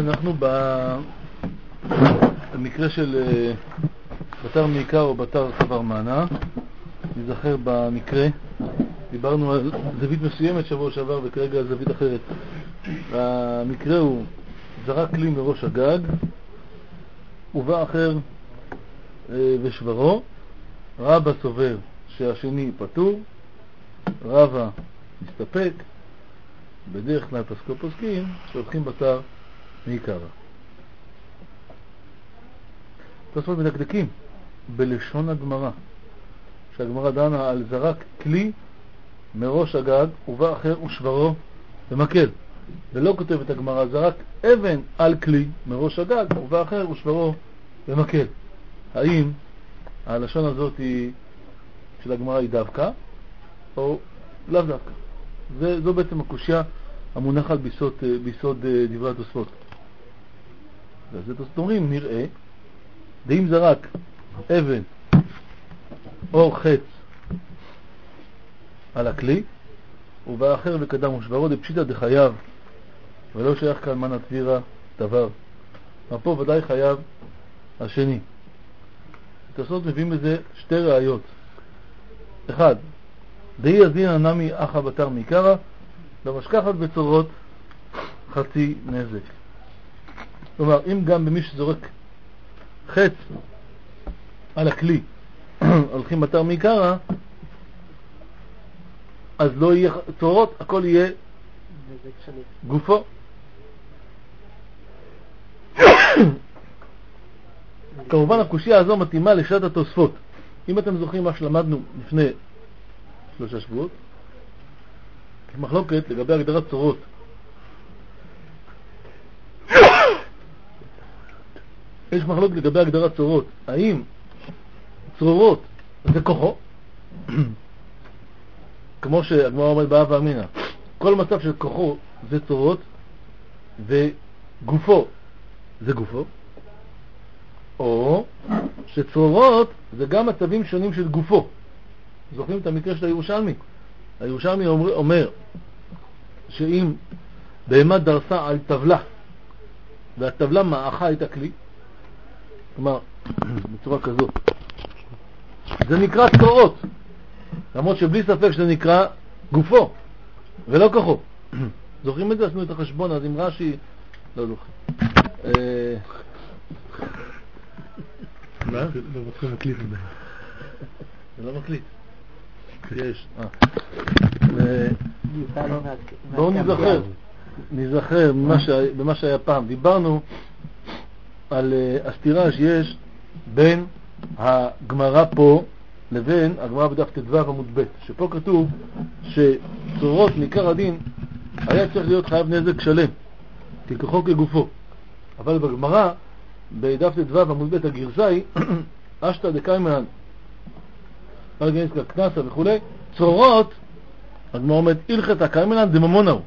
אנחנו במקרה של בתר מעיקר או בתר חבר מנה. נזכר במקרה, דיברנו על זווית מסוימת שבוע שעבר וכרגע על זווית אחרת. המקרה הוא זרק כלי מראש הגג, ובא אחר ושברו. רבא סובר שהשני פטור, רבא מסתפק. בדרך כלל פוסקים שהולכים בתר מעיקרא. תוספות מדקדקים בלשון הגמרא, שהגמרא דנה על זרק כלי מראש הגג ובא אחר ושברו במקל, ולא כותבת הגמרא זרק אבן על כלי מראש הגג ובא אחר ושברו במקל. האם הלשון הזאת של הגמרא היא דווקא או לאו דווקא? זו בעצם הקושיה המונחת ביסוד דברי התוספות. אז התוספות אומרים, נראה דאם זרק אבן או חץ על הכלי ובא אחר וקדם ושברו דפשיטא דחייב ולא שייך כאן מנה תבירה דבר, פה ודאי חייב השני. התוספות מביאים בזה שתי ראיות. אחד, דאי אזינא נמי אחא בתר מעיקרא למשכחת בצורות חצי נזק. כלומר, אם גם במי שזורק חץ על הכלי הולכים בתר מעיקרא, אז לא יהיה צורות, הכל יהיה גופו. כמובן הקושיה הזו מתאימה לשעת התוספות. אם אתם זוכרים מה שלמדנו לפני 3 שבועות, יש מחלוקת לגבי הגדרת צורות. יש מחלוקת לגבי הגדרת צורות. האם צרורות זה כוחו? כמו שהגמרא אומרת בהווה אמינא, כל מצב של כוחו זה צורות וגופו זה גופו, או שצרורות זה גם מצבים שונים של גופו. זוכרים את המקרה של הירושלמי? הירושלמי אומר שאם בהמה דרסה על טבלה והטבלה מאחה את הכלי, כלומר בצורה כזאת, זה נקרא צרורות, למרות שבלי ספק שזה נקרא גופו ולא כוחו. זוכרים את זה? עשינו את החשבון, אז עם רש"י לא זוכר. מה? לא מתחיל מקליט מדי. זה לא מקליט. יש. בואו נזכר במה שהיה פעם. דיברנו על הסתירה שיש בין הגמרא פה לבין הגמרא בדף ט"ו עמוד ב', שפה כתוב שצורות מעיקר הדין היה צריך להיות חייב נזק שלם ככוחו כגופו, אבל בגמרא בדף ט"ו עמוד ב' הגרסה היא אשתא דקיימנן פלגניסקה קנסה וכו'. צורות, הגמרא אומרת הלכתא קיימנן דממונה הוא.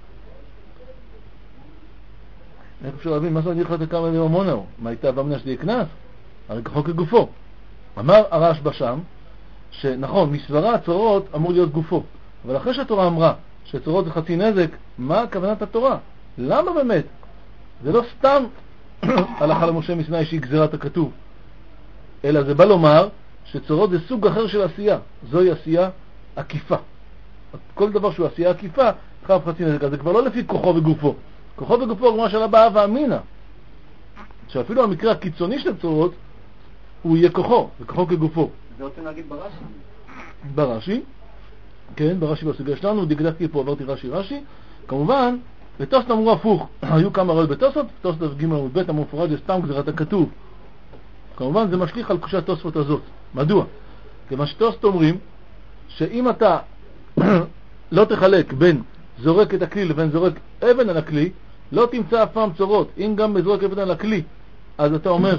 איך אפשר להבין מה זאת הלכתא קיימנן דממונה הוא? מה הייתה ואמנה שזה יהיה קנס? הרי כוחו כגופו. אמר הרשב"א שם שנכון, מסברה הצורות אמור להיות גופו, אבל אחרי שהתורה אמרה שצורות זה חצי נזק, מה כוונת התורה? למה באמת? זה לא סתם הלכה למשה מסיני שהיא גזירת הכתוב, אלא זה בא לומר שצורות זה סוג אחר של עשייה, זוהי עשייה עקיפה. כל דבר שהוא עשייה עקיפה חייב חצי נזק, אז זה כבר לא לפי כוחו וגופו. כוחו וגופו כמו של בהווה אמינא, שאפילו המקרה הקיצוני של צורות הוא יהיה כוחו, וכוחו כגופו. זה רוצים להגיד ברש"י? ברש"י, כן, ברש"י בסוגיה שלנו, דקדקתי פה, עברתי רש"י. כמובן, בתוספות אמרו הפוך, היו כמה ראיות בתוספות, תוספות ג' עמוד ב' אמרו מפורש, זה סתם גזירת הכתוב. כמובן זה משליך על קושת התוספות הזאת. מדוע? כיוון שתוספות אומרים שאם אתה לא תחלק בין זורק את הכלי לבין זורק אבן על הכלי, לא תמצא אף פעם צורות. אם גם בזורק אבן על הכלי, אז אתה אומר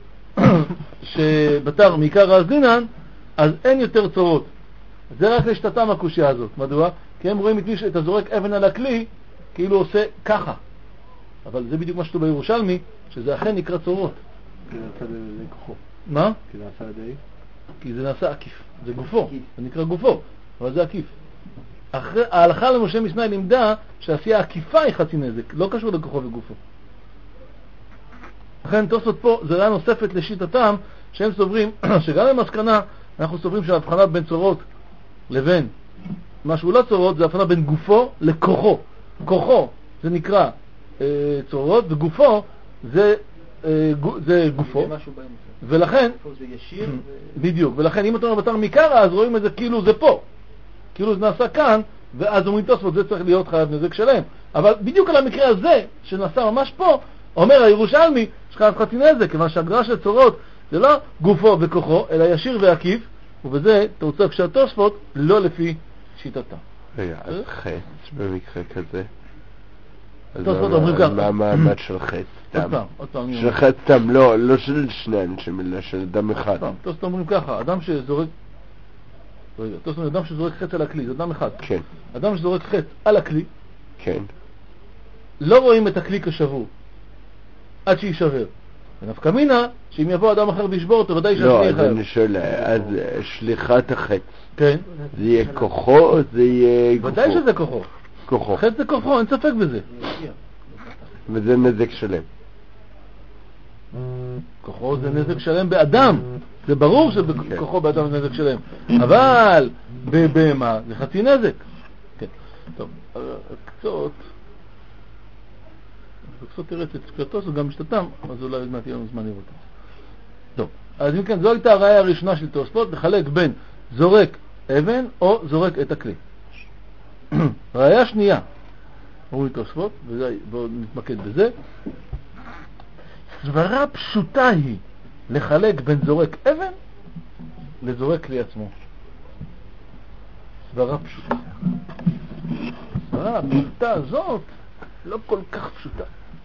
שבתר מעיקרא אזינן, אז אין יותר צורות. זה רק לשתתם הקושיה הזאת. מדוע? כי הם רואים את הזורק אבן על הכלי כאילו עושה ככה, אבל זה בדיוק מה שכתוב בירושלמי, שזה אכן נקרא צורות. כי זה נעשה לידי כוחו. מה? כי זה נעשה לידי? כי זה נעשה עקיף, זה גופו, זה נקרא גופו, אבל זה עקיף. ההלכה למשה מסיני לימדה שעשייה עקיפה היא חצי נזק, לא קשור לכוחו וגופו. לכן תוספות פה זה ראיה נוספת לשיטתם, שהם סוברים שגם במסקנה אנחנו סוברים שההבחנה בין צורות לבין מה שהוא לא צורות, זה הבחנה בין גופו לכוחו. כוחו זה נקרא צורות, וגופו זה גופו. ולכן, זה ישיר. בדיוק, ולכן אם אתה אומר בתר מקרא, אז רואים את זה כאילו זה פה. כאילו זה נעשה כאן, ואז אומרים תוספות, זה צריך להיות חייב נזק שלהם. אבל בדיוק על המקרה הזה, שנעשה ממש פה, אומר הירושלמי, שחייב חצי נזק, כיוון שההגדרה של צורות זה לא גופו וכוחו, אלא ישיר ועקיף, ובזה תרצה כשהתוספות לא לפי שיטתה. רגע, אז חץ במקרה כזה? תוספות אומרים כך. מה המעמד של חץ? עוד פעם. של חץ סתם, לא של שני אנשים, אלא של אדם אחד. תוספות אומרים ככה, אדם שזורק חץ על הכלי, זה אדם אחד. כן. אדם שזורק חץ על הכלי, כן. לא רואים את הכלי כשבור, עד שישבר. ונפקא מינה, שאם יבוא אדם אחר וישבור אותו, ודאי שהשני לא, יחייב. אז אני שואל, אז שליחת החץ, כן. זה יהיה כוחו או זה יהיה גופו? ודאי שזה כוחו. כוחו. חץ זה כוחו, אין ספק בזה. וזה נזק שלם. כוחו זה נזק שלם באדם. זה ברור שבכוחו באדם זה נזק שלם. אבל בבהמה זה חצי נזק. כן. טוב, הקצות תראה את ספקתו, זה גם משתתם, אז אולי מעט יהיה לנו זמן לראות. טוב, אז אם כן, זו הייתה הראיה הראשונה של תוספות, לחלק בין זורק אבן או זורק את הכלי. ראיה שנייה, אומרים תוספות, ובואו נתמקד בזה. סברה פשוטה היא לחלק בין זורק אבן לזורק כלי עצמו. סברה פשוטה. הסברה הפשוטה הזאת לא כל כך פשוטה.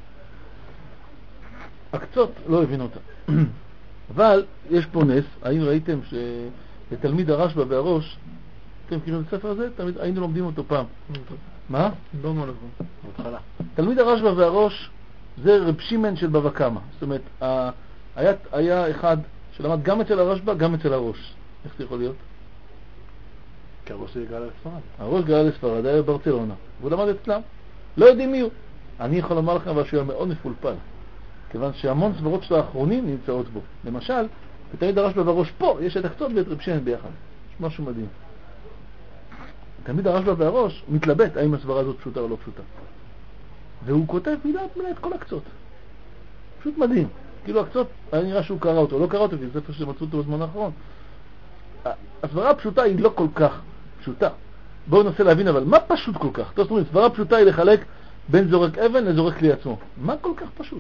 הקצות לא הבינו אותה. אבל יש פה נס, האם ראיתם שתלמיד הרשב"א והראש, אתם מכירים את הספר הזה? היינו לומדים אותו פעם. מה? לא מולכו. בהתחלה. תלמיד הרשב"א והראש זה רב שמעון של בבא קמא. זאת אומרת, היה אחד שלמד גם אצל הרשב"א, גם אצל הראש. איך זה יכול להיות? כי הראש זה גלה לספרד. הראש גלה לספרד, היה בברצלונה, והוא למד אצלם. לא יודעים מי הוא. אני יכול לומר לכם שהוא היה מאוד מפולפל, כיוון שהמון סברות של האחרונים נמצאות בו. למשל, בתלמיד הרשב"א והראש פה, יש את הקצות ואת רב שמעון ביחד. יש משהו מדהים. תלמיד הרשב"א והראש מתלבט האם הסברה הזאת פשוטה או לא פשוטה. והוא כותב מילה את כל הקצות. פשוט מדהים. כאילו הקצות, היה נראה שהוא קרא אותו. לא קרא אותו, כי זה ספר שמצאו אותו בזמן האחרון. הסברה הפשוטה היא לא כל כך פשוטה. בואו ננסה להבין, אבל מה פשוט כל כך? זאת אומרת, סברה פשוטה היא לחלק בין זורק אבן לזורק כלי עצמו. מה כל כך פשוט?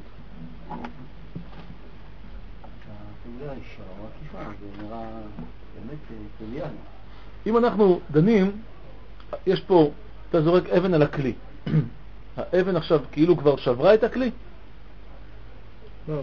אם אנחנו דנים, יש פה, אתה זורק אבן על הכלי. האבן עכשיו כאילו כבר שברה את הכלי? לא,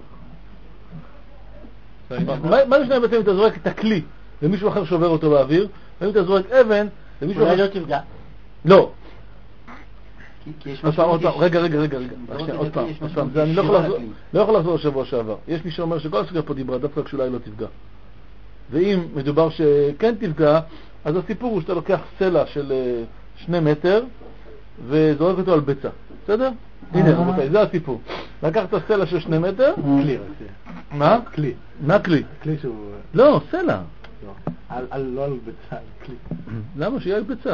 מה משנה בעצם אם אתה זורק את הכלי ומישהו אחר שובר אותו באוויר, ואם אתה זורק אבן ומישהו אחר... אולי לא תפגע. לא. כי יש עוד פעם, רגע. עוד פעם, זה אני לא יכול לחזור לשבוע שעבר. יש מי שאומר שכל הסוגיה פה דיברה דווקא כשאולי לא תפגע. ואם מדובר שכן תפגע, אז הסיפור הוא שאתה לוקח סלע של 2 מטר וזורק אותו על ביצה. בסדר? הנה, רבותיי, זה הסיפור. לקחת סלע של 2 מטר. כלי. מה? כלי. מה כלי? כלי שהוא... לא, סלע. לא על ביצה, על כלי. למה? שיהיה על ביצה.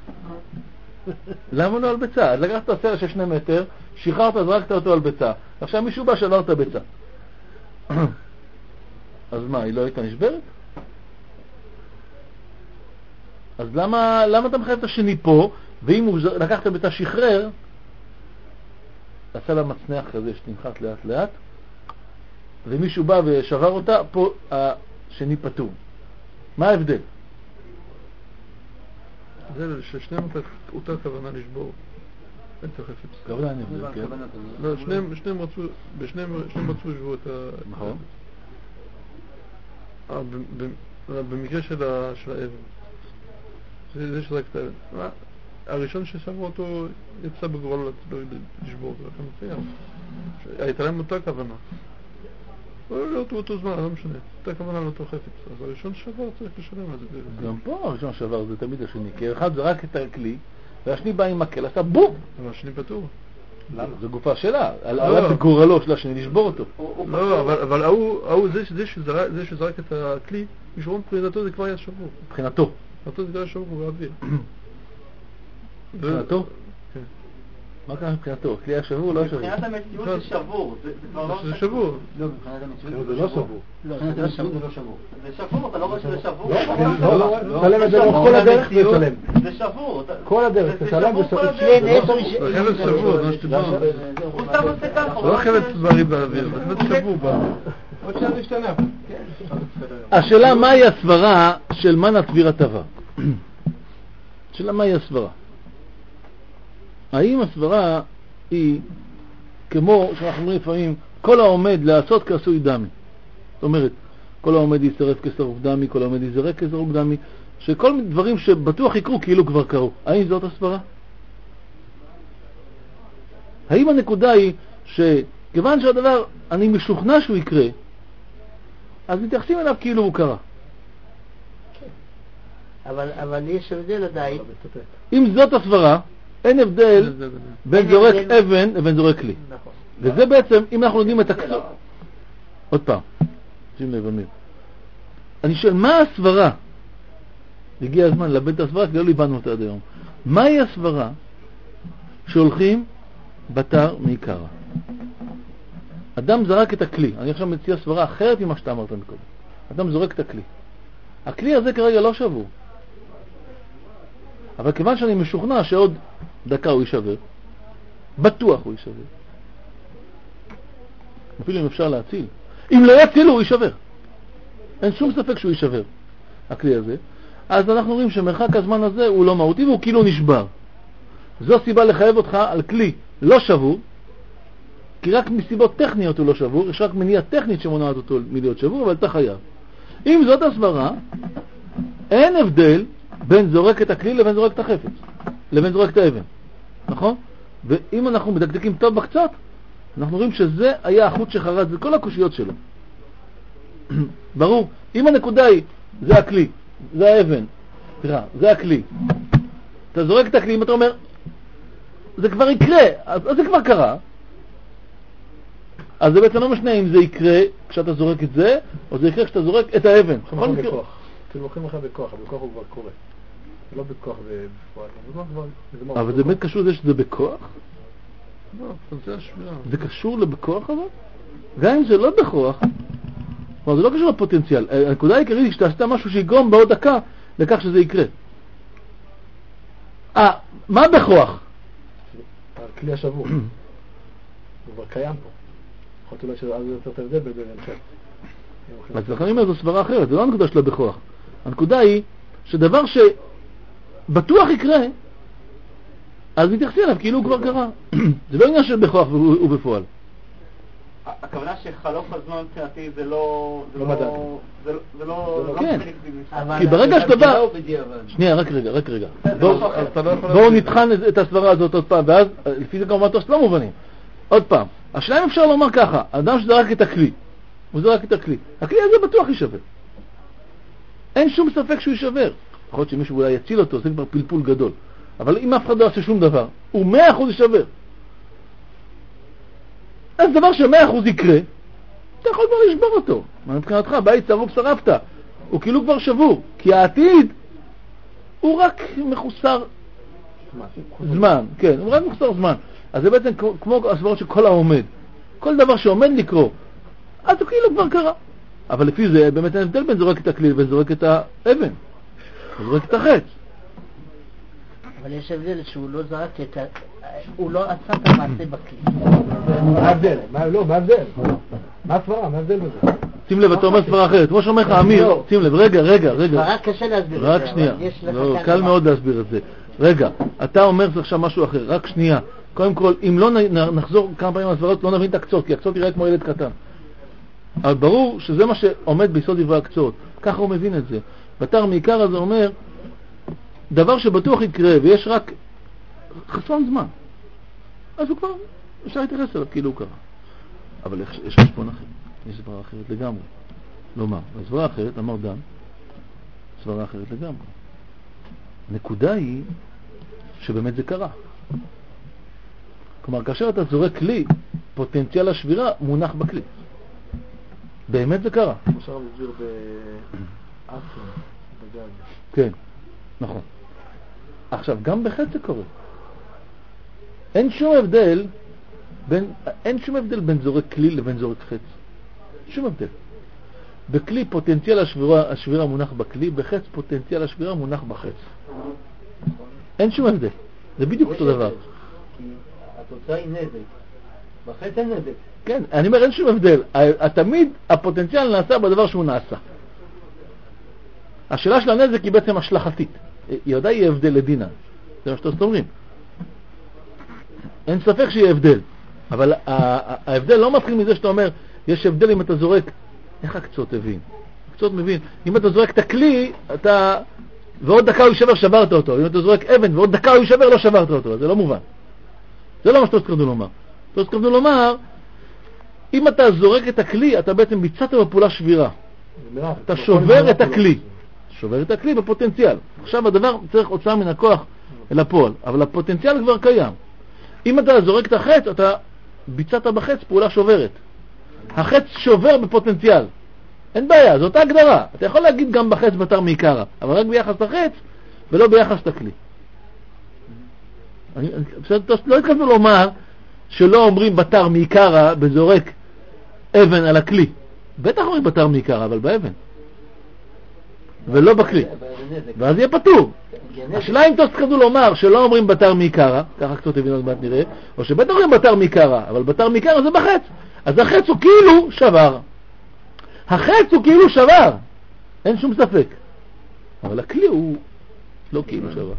למה לא על ביצה? אז לקחת סלע של 2 מטר, שחררת, זרקת אותו על ביצה. עכשיו מישהו בא שבר את הביצה. אז מה, היא לא הייתה נשברת? אז למה אתה מחייב את השני פה, ואם הוא לקח את הביצה שחרר, עשה לה מצנח כזה שתנחת לאט לאט, ומישהו בא ושבר אותה, פה השני פטור. מה ההבדל? זה ששניהם אותה כוונה לשבור. אין את החפץ. כוונה אני הבדל, כן? לא, שניהם רצו לשבור את ה... נכון. במקרה של האבן. זה שזרק את האבן. הראשון ששבר אותו יצא בגורל לשבור אותו. אתה מצוין. הייתה להם אותה כוונה. לא אותו זמן, לא משנה. הייתה כוונה לאותו חפץ. אז הראשון שבר צריך לשלם על זה. גם פה הראשון שבר זה תמיד השני. כי אחד זרק את הכלי, והשני בא עם מקל, עשה בום! אבל השני פטור. זה גופה שלה, עלה בגורלו שלה שנשבור אותו. לא, אבל זה שזרק את הכלי, משום מבחינתו זה כבר היה שבור. מבחינתו. מבחינתו זה כבר היה שבור באוויר. מבחינתו? כן. מה קרה מבחינתו? הכלי היה שבור או לא שבור? מבחינת המציאות זה שבור. זה שבור. לא, מבחינת המציאות זה לא שבור. מבחינת המציאות זה לא שבור. זה שבור, אתה לא רואה שזה שבור? תשלם את זה כל הדרך ותשלם. זה שבור. כל הדרך, תשלם ושלם. זה חבל שבור, זה מה שדיברנו. הוא סתם עושה ככה. זה לא חבל צברי באוויר, זה חבל שבור באוויר. עוד שעה להשתנה. השאלה מהי הסברה של מן הצביר הטבע? השאלה מהי הסברה? האם הסברה היא כמו שאנחנו אומרים לפעמים כל העומד לעשות כעשוי דמי, זאת אומרת כל העומד ישרף כשרוף דמי, כל העומד יזרק כשרוף דמי, שכל דברים שבטוח יקרו כאילו כבר קרו. האם זאת הסברה? האם הנקודה היא שכיוון שהדבר אני משוכנע שהוא יקרה, אז מתייחסים אליו כאילו הוא קרה? אבל יש הבדל עדיין. אם זאת הסברה, אין הבדל בין זורק אבן לבין זורק כלי. וזה בעצם, אם אנחנו יודעים את הקצות... עוד פעם, שים לב אמיר. אני שואל, מה הסברה? הגיע הזמן לאבד את הסברה, כי לא ליבנו אותה עד היום. מהי הסברה שהולכים בתר מעיקרא? אדם זרק את הכלי. אני עכשיו מציע סברה אחרת ממה שאתה אמרת מקודם. אדם זורק את הכלי. הכלי הזה כרגע לא שבור. אבל כיוון שאני משוכנע שעוד דקה הוא יישבר, בטוח הוא יישבר. אפילו אם אפשר להציל. אם לא יצילו הוא יישבר. אין שום ספק שהוא יישבר, הכלי הזה. אז אנחנו רואים שמרחק הזמן הזה הוא לא מהותי והוא כאילו נשבר. זו סיבה לחייב אותך על כלי לא שבור, כי רק מסיבות טכניות הוא לא שבור, יש רק מניעה טכנית שמונעת אותו מלהיות שבור, אבל אתה חייב. אם זאת הסברה, אין הבדל בין זורק את הכלי לבין זורק את החפץ, לבין זורק את האבן, נכון? ואם אנחנו מדקדקים טוב בקצת, אנחנו רואים שזה היה החוט שחרץ, זה כל הקושיות שלו. ברור, אם הנקודה היא, זה הכלי, זה האבן, תראה, זה הכלי. אתה זורק את הכלי, אם אתה אומר, זה כבר יקרה, אז זה כבר קרה. אז זה בעצם לא משנה אם זה יקרה כשאתה זורק את זה, או זה יקרה כשאתה זורק את האבן. אתם לוקחים לך בכוח, בכוח הוא כבר קורה. זה לא בכוח בפועל. אבל זה באמת קשור לזה שזה בכוח? לא, זה השבירה. זה קשור לבכוח אבל? גם אם זה לא בכוח, זה לא קשור לפוטנציאל. הנקודה העיקרית היא שאתה עשית משהו שיגרום בעוד דקה לכך שזה יקרה. מה בכוח? הכלי השבור. הוא כבר קיים פה. יכולת אולי שאז זה יותר הבדל בין אינכם. אז לכן אני אומר, זו סברה אחרת, זה לא הנקודה שלה בכוח. הנקודה היא שדבר שבטוח יקרה, אז מתייחסים אליו כאילו הוא כבר קרה. זה לא עניין של בכוח ובפועל. הכוונה שחלוף הזמן מבחינתי זה לא... מדד. זה לא... כן. כי ברגע שאתה בא... שנייה, רק רגע. בואו נתחן את הסברה הזאת עוד פעם, ואז לפי זה כמובן לא מובנים. עוד פעם, השאלה אם אפשר לומר ככה, האדם שזרק את הכלי, הוא זרק את הכלי, הכלי הזה בטוח יישבר. אין שום ספק שהוא יישבר. יכול להיות שמישהו אולי יציל אותו, זה כבר פלפול גדול. אבל אם אף אחד לא עושה שום דבר, הוא 100% יישבר. אז דבר ש100% יקרה, אתה יכול כבר לשבור אותו. מבחינתך, בית צרוק שרפת, הוא כאילו כבר שבור. כי העתיד הוא רק מחוסר זמן. כן, הוא רק מחוסר זמן. אז זה בעצם כמו הסברות של כל העומד. כל דבר שעומד לקרוא, אז הוא כאילו כבר קרה. אבל לפי זה באמת אין הבדל בין זורק את הכלי ובין זורק את האבן. זורק את החץ. אבל יש הבדל שהוא לא זרק את הוא לא עשה את המעשה בכלי. מה ההבדל? מה ההבדל? מה הסברה? מה ההבדל בזה? שים לב, אתה אומר סברה אחרת. כמו שאומר לך אמיר, שים לב, רגע. סברה קשה להסביר את זה. רק שנייה. לא, קל מאוד להסביר את זה. רגע, אתה אומר זה עכשיו משהו אחר. רק שנייה. קודם כל, אם לא נחזור כמה פעמים הסברות, לא נבין את הקצות, כי הקצות יראה כמו ילד קטן. אבל ברור שזה מה שעומד ביסוד דברי הקצות. ככה הוא מבין את זה. בתר מעיקרא זה אומר, דבר שבטוח יקרה ויש רק חסון זמן, אז הוא כבר אפשר להתייחס אליו כאילו הוא קרה. אבל יש חשבון אחר, יש סברה אחרת לגמרי. לומר, הסברה אחרת, אמר דן, סברה אחרת לגמרי. הנקודה היא שבאמת זה קרה. כלומר, כאשר אתה זורק כלי, פוטנציאל השבירה מונח בכלי. באמת זה קרה. כמו שהרב הסביר באסון, בגג. כן, נכון. עכשיו, גם בחץ זה קורה. אין שום הבדל בין זורק כלי לבין זורק חץ. שום הבדל. בכלי פוטנציאל השבירה מונח בכלי, בחץ פוטנציאל השבירה מונח בחץ. אין שום הבדל. זה בדיוק אותו דבר. כי התוצאה היא נזק. בחץ אין נזק. כן, אני אומר אין שום הבדל. תמיד הפוטנציאל נעשה בדבר שהוא נעשה. השאלה של הנזק היא בעצם השלכתית. היא ודאי יהיה הבדל לדינה. זה מה שאתם אומרים. אין ספק שיהיה הבדל. אבל ההבדל לא מתחיל מזה שאתה אומר, יש הבדל אם אתה זורק, איך הקצות הבין? הקצות מבין. אם אתה זורק את הכלי, ועוד דקה הוא יישבר, שברת אותו. אם אתה זורק אבן ועוד דקה הוא יישבר, לא שברת אותו. זה לא מובן. זה לא מה שאתה התכוונו לומר. אתה התכוונו לומר, אם אתה זורק את הכלי, אתה בעצם ביצעת בפעולה שבירה. אתה שובר את הכלי. שובר את הכלי בפוטנציאל. עכשיו הדבר צריך הוצאה מן הכוח אל הפועל, אבל הפוטנציאל כבר קיים. אם אתה זורק את החץ, אתה ביצעת בחץ פעולה שוברת. החץ שובר בפוטנציאל. אין בעיה, זאת ההגדרה. אתה יכול להגיד גם בחץ בתר מעיקרא, אבל רק ביחס לחץ ולא ביחס לכלי. לא התכוונו לומר שלא אומרים בתר מעיקרא בזורק אבן על הכלי. בטח אומרים בתר מעיקרא, אבל באבן. ולא בכלי. ואז יהיה פטור. השאלה אם תתכוונו לומר שלא אומרים בתר מעיקרא, ככה קצת הבינו עוד מעט נראה, או שבטח אומרים בתר מעיקרא, אבל בתר מעיקרא זה בחץ. אז החץ הוא כאילו שבר. החץ הוא כאילו שבר. אין שום ספק. אבל הכלי הוא לא כאילו שבר.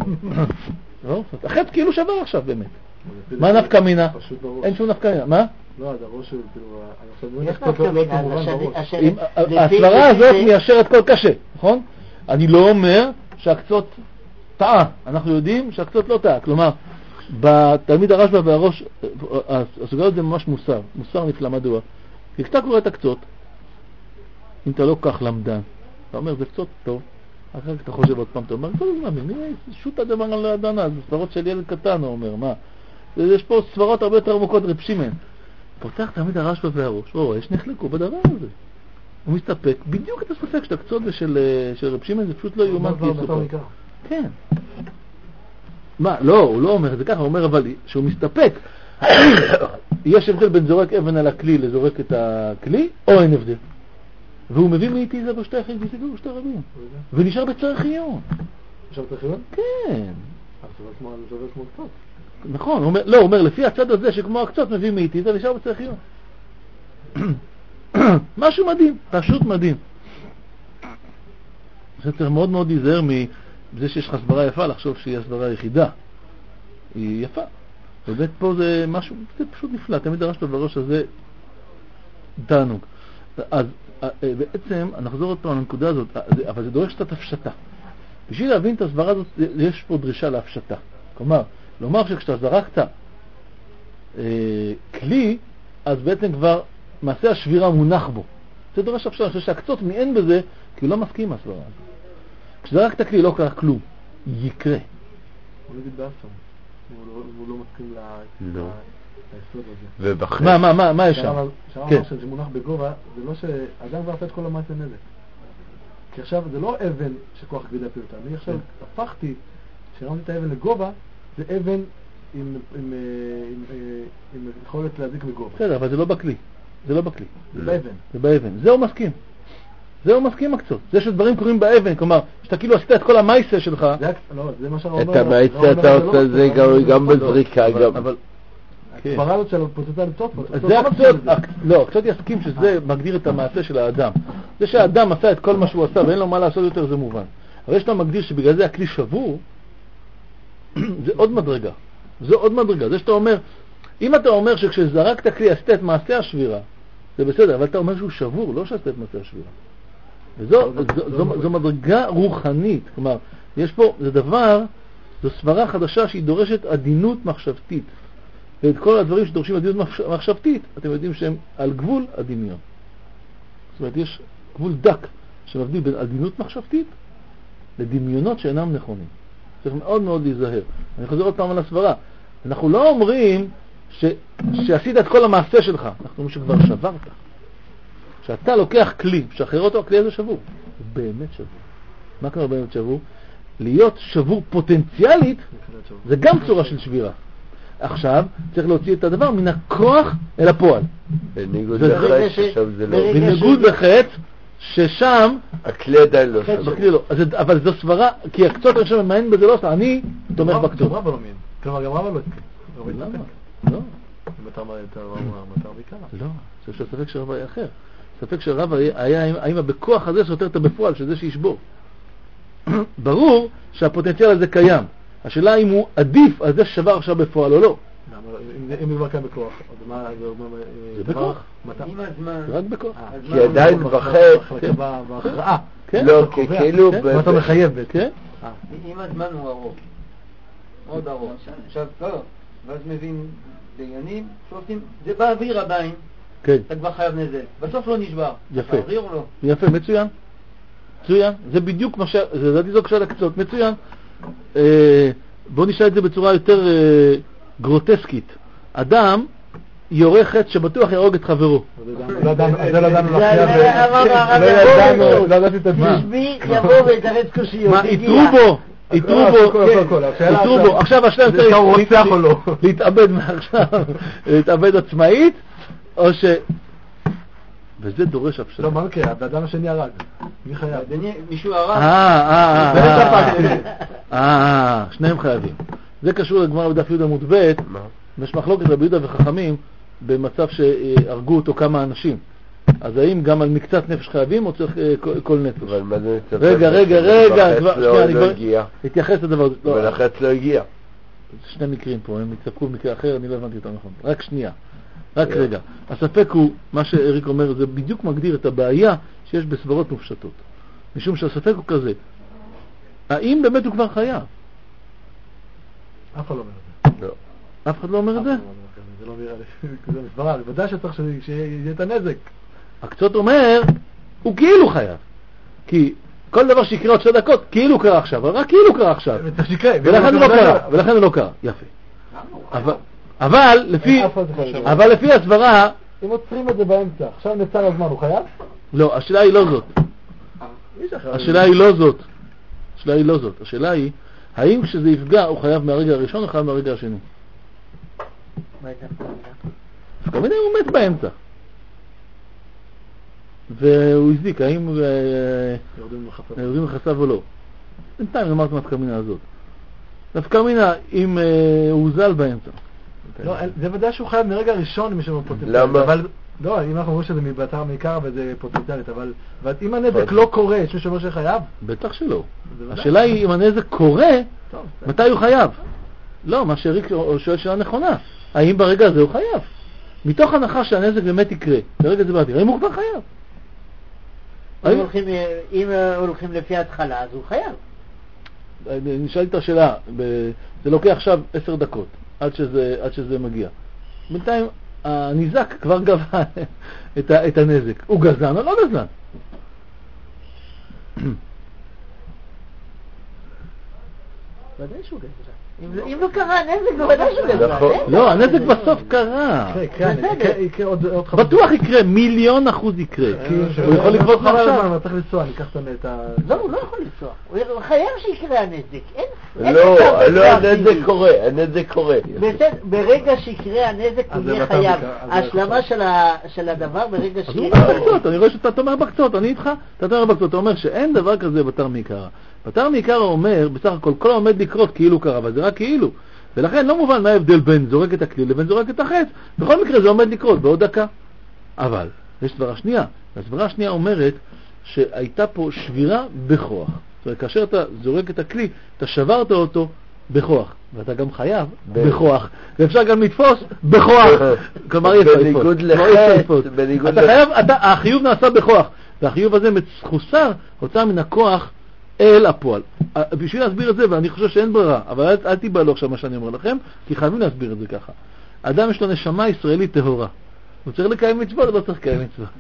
החץ כאילו שבר עכשיו באמת. מה נפקא מינה? אין שום נפקא מינה. מה? לא, זה הראש של, כאילו, הסברה הזאת מיישרת כל קשה, נכון? אני לא אומר שהקצות טעה, אנחנו יודעים שהקצות לא טעה. כלומר, בתלמיד הרשב"א והראש, הסוגיה הזאת זה ממש מוסר נפלא. מדוע? כי כשאתה קורא את הקצות, אם אתה לא כך למדן, אתה אומר זה קצות טוב, אחר כך אתה חושב עוד פעם, אתה אומר, כל הזמן, שוט הדבר על האדנה, זה סברות של ילד קטן, הוא אומר, מה? יש פה סברות הרבה יותר עמוקות, רב שמעון. פותח תמיד הרשב"א והראש, יש נחלקו בדבר הזה. הוא מסתפק, בדיוק את הספק של הקצות ושל רב שמעון, זה פשוט לא יאומן כי יסופר. כן. מה, לא, הוא לא אומר את זה ככה, הוא אומר אבל שהוא מסתפק. יש הבדל בין זורק אבן על הכלי לזורק את הכלי, או אין הבדל. והוא מביא מאיתי זה בשתי אחרים, וסיגור בשתי רבים. ונשאר בצריך עיון. נשאר בצריך עיון? כן. אז זה עובד כמו קצות. נכון, הוא אומר, לפי הצד הזה שכמו הקצות מביא מאיתי זה נשאר בצריך עיון. משהו מדהים, פשוט מדהים. זה צריך מאוד מאוד להיזהר מזה שיש לך סברה יפה, לחשוב שהיא הסברה היחידה. היא יפה. ובאמת פה זה משהו, זה פשוט נפלא. תמיד הרשב"א בראש הזה תענוג. אז בעצם, נחזור עוד פעם לנקודה הזאת, אבל זה דורש קצת הפשטה. בשביל להבין את הסברה הזאת, יש פה דרישה להפשטה. כלומר, לומר שכשאתה זרקת כלי, אז בעצם כבר מעשה השבירה מונח בו. זה דורש הפשטה. אני חושב שהקצות מעין בזה, כי הוא לא מסכים מהסברה הזאת. כשזרקת כלי לא קרה כלום, יקרה. הוא לא דיבר שם. הוא לא מסכים ליסוד הזה. ובחץ. מה יש שם? שם אמר שזה מונח בגובה, זה לא שאדם כבר עשה את כל המעשה נזק. כי עכשיו זה לא אבן שכוח כבידה פיוטה. אני עכשיו הפכתי, כשרמתי את האבן לגובה, זה אבן עם יכולת להזיק בגובה. בסדר, אבל זה לא בכלי. זה לא בכלי. זה באבן. זה באבן. זה הוא מסכים. זה הוא מסכים הקצות. זה שדברים קורים באבן, כלומר, שאתה כאילו עשית את כל המייסה שלך. לא, זה מה שהרב אומר. את המייסה אתה עושה זה גם בזריקה גם. אבל הסברה הזאת של הפוטנציאל לצוף, זה הקצות, לא, הקצות יסכים שזה מגדיר את המעשה של האדם. זה שהאדם עשה את כל מה שהוא עשה ואין לו מה לעשות יותר, זה מובן. אבל יש לו מגדיר שבגלל זה הכלי שבור, זה עוד מדרגה. זה עוד מדרגה. זה שאתה אומר, אם אתה אומר שכשזרקת כלי עשית את מעשה השבירה, זה בסדר, אבל אתה אומר שהוא שבור, לא שעשית את מעשה השבירה. זו מדרגה רוחנית. כלומר, יש פה, זה דבר, זו סברה חדשה שהיא דורשת עדינות מחשבתית. ואת כל הדברים שדורשים עדינות מחשבתית, אתם יודעים שהם על גבול הדמיון. זאת אומרת, יש גבול דק שמבדיל בין עדינות מחשבתית לדמיונות שאינם נכונים. צריך מאוד מאוד להיזהר. אני חוזר עוד פעם על הסברה. אנחנו לא אומרים שעשית את כל המעשה שלך, אנחנו אומרים שכבר שברת. כשאתה לוקח כלי, שחרר אותו, הכלי הזה שבור. הוא באמת שבור. מה קורה באמת שבור? להיות שבור פוטנציאלית זה גם צורה של שבירה. עכשיו צריך להוציא את הדבר מן הכוח אל הפועל. בניגוד לחץ, עכשיו זה לא... בניגוד לחץ, ששם... הכלי עדיין לא שבור. אבל זו סברה, כי הקצות אני חושב ממעין בזה לא עושה, אני תומך בקצות. גם רבא לא מין. כלומר, גם רבא לא הסכים. למה? לא. אם אתה מטר בעיקר. לא, זה ספק שרבא היה אחר. ספק שרבא היה האם בכוח הזה סותר את הבפועל, שזה שישבור. ברור שהפוטנציאל הזה קיים. השאלה אם הוא עדיף על זה ששבר עכשיו בפועל או לא. אם הוא קיים בכוח, אז מה... זה בכוח. עם הזמן. רק בכוח. כי עדיין בחץ... בהכרעה. לא, כאילו... מה אתה מחייב בעצם. עם הזמן הוא ארוך. מאוד ארוך. עכשיו, לא. ואז מבין דיינים שעושים, זה באוויר עדיין. כן. אתה כבר חייב נזק. בסוף לא נשבר. יפה. באוויר או לא? יפה, מצוין. מצוין. זה בדיוק מה זה זו כשל הקצות. מצוין. בוא נשאל את זה בצורה יותר גרוטסקית. אדם יורה חץ שבטוח ירוג את חברו. לא ידענו לא ידעתי את עצמי. תשמי, יבוא ויתרץ קושיות. מה, יתרו בו. עכשיו השלם צריך להתאבד מעכשיו, להתאבד עצמאית, או ש... וזה דורש הפשטה. לא, מה מקרה? האדם השני הרג. מי חייב? מישהו הרג? שניהם חייבים. זה קשור לגמרא בדף יהודה עמוד ב', יש מחלוקת רבי יהודה וחכמים במצב שהרגו אותו כמה אנשים. אז האם גם על מקצת נפש חייבים או צריך כל נפש? אבל מה זה מצטרף? רגע, אני כבר התייחס לדבר הזה. אבל החץ לא הגיע. שני מקרים פה, הם התספקו במקרה אחר, אני לא הבנתי יותר נכון. רק שנייה. רק רגע. הספק הוא, מה שאריק אומר, זה בדיוק מגדיר את הבעיה שיש בסברות מופשטות. משום שהספק הוא כזה. האם באמת הוא כבר חייב? אף אחד לא אומר את זה. לא. אף אחד לא אומר את זה? זה לא נראה לי. זה מסברה, בוודאי שצריך שיהיה את הנזק. הקצות אומר, הוא כאילו חייב. כי כל דבר שיקרה עוד 2 דקות, כאילו קרה עכשיו, אבל רק כאילו קרה עכשיו. ולכן הוא לא קרה. יפה. אבל לפי הסברה... אם עוצרים את זה באמצע, עכשיו נצר הזמן, הוא חייב? לא, השאלה היא לא זאת. השאלה היא לא זאת. השאלה היא, האם כשזה יפגע הוא חייב מהרגע הראשון או חייב מהרגע השני? כמובן הוא מת באמצע. והוא הזדיק, האם יורדים לחסב או לא. בינתיים נאמרת מהתקמינה הזאת. נפקמינה אם הוא זל באמצע. לא, זה ודאי שהוא חייב מרגע הראשון מי שהוא פוטנציאלית. למה? אבל, לא, אם אנחנו אומרים שזה מבטר מעיקר וזה פוטנציאלית, אבל אם הנזק לא קורה, יש מי שאומר שחייב? בטח שלא. השאלה היא אם הנזק קורה, מתי הוא חייב? לא, מה שאריק שואל שאלה נכונה. האם ברגע הזה הוא חייב? מתוך הנחה שהנזק באמת יקרה, ברגע זה באוויר, האם הוא כבר חייב? אם הולכים לפי ההתחלה, אז הוא חייב. נשאלתי את השאלה, זה לוקח עכשיו 10 דקות עד שזה מגיע. בינתיים הניזק כבר גבה את הנזק. הוא גזן או לא גזן? ודאי שהוא גזן. אם לא קרה הנזק, זה ודאי שהוא גזן. לא, הנזק בסוף קרה. בטוח יקרה, 1,000,000% יקרה. הוא יכול לקרות עכשיו. הוא צריך לנסוע, אני אקח את ה... לא, הוא לא יכול לנסוע. הוא חייב שיקרה הנזק. לא, הנזק קורה. ברגע שיקרה הנזק הוא יהיה חייב. ההשלמה של הדבר ברגע אז הוא אומר בקצות, אני רואה שאתה אומר בקצות, אני איתך, אתה אומר בקצות, אתה אומר שאין דבר כזה בתר מעיקרא. בתר מעיקרא אומר, בסך הכל, כל העומד לקרות כאילו קרה, אבל זה רק כאילו. ולכן לא מובן מה ההבדל בין זורק את הכלי לבין זורק את החץ. בכל מקרה זה עומד לקרות בעוד דקה. אבל, יש סברה שנייה. הסברה השנייה אומרת שהייתה פה שבירה בכוח. זאת אומרת, כאשר אתה זורק את הכלי, אתה שברת אותו בכוח. ואתה גם חייב בכוח. ואפשר גם לתפוס בכוח. כלומר, בניגוד לחץ, החיוב נעשה בכוח. והחיוב הזה מחוסר, הוצא מן הכוח אל הפועל. בשביל להסביר את זה, ואני חושב שאין ברירה, אבל אל תיבהלו עכשיו מה שאני אומר לכם, כי חייבים להסביר את זה ככה. אדם יש לו נשמה ישראלית טהורה. הוא צריך לקיים מצוות, לא צריך לקיים מצוות.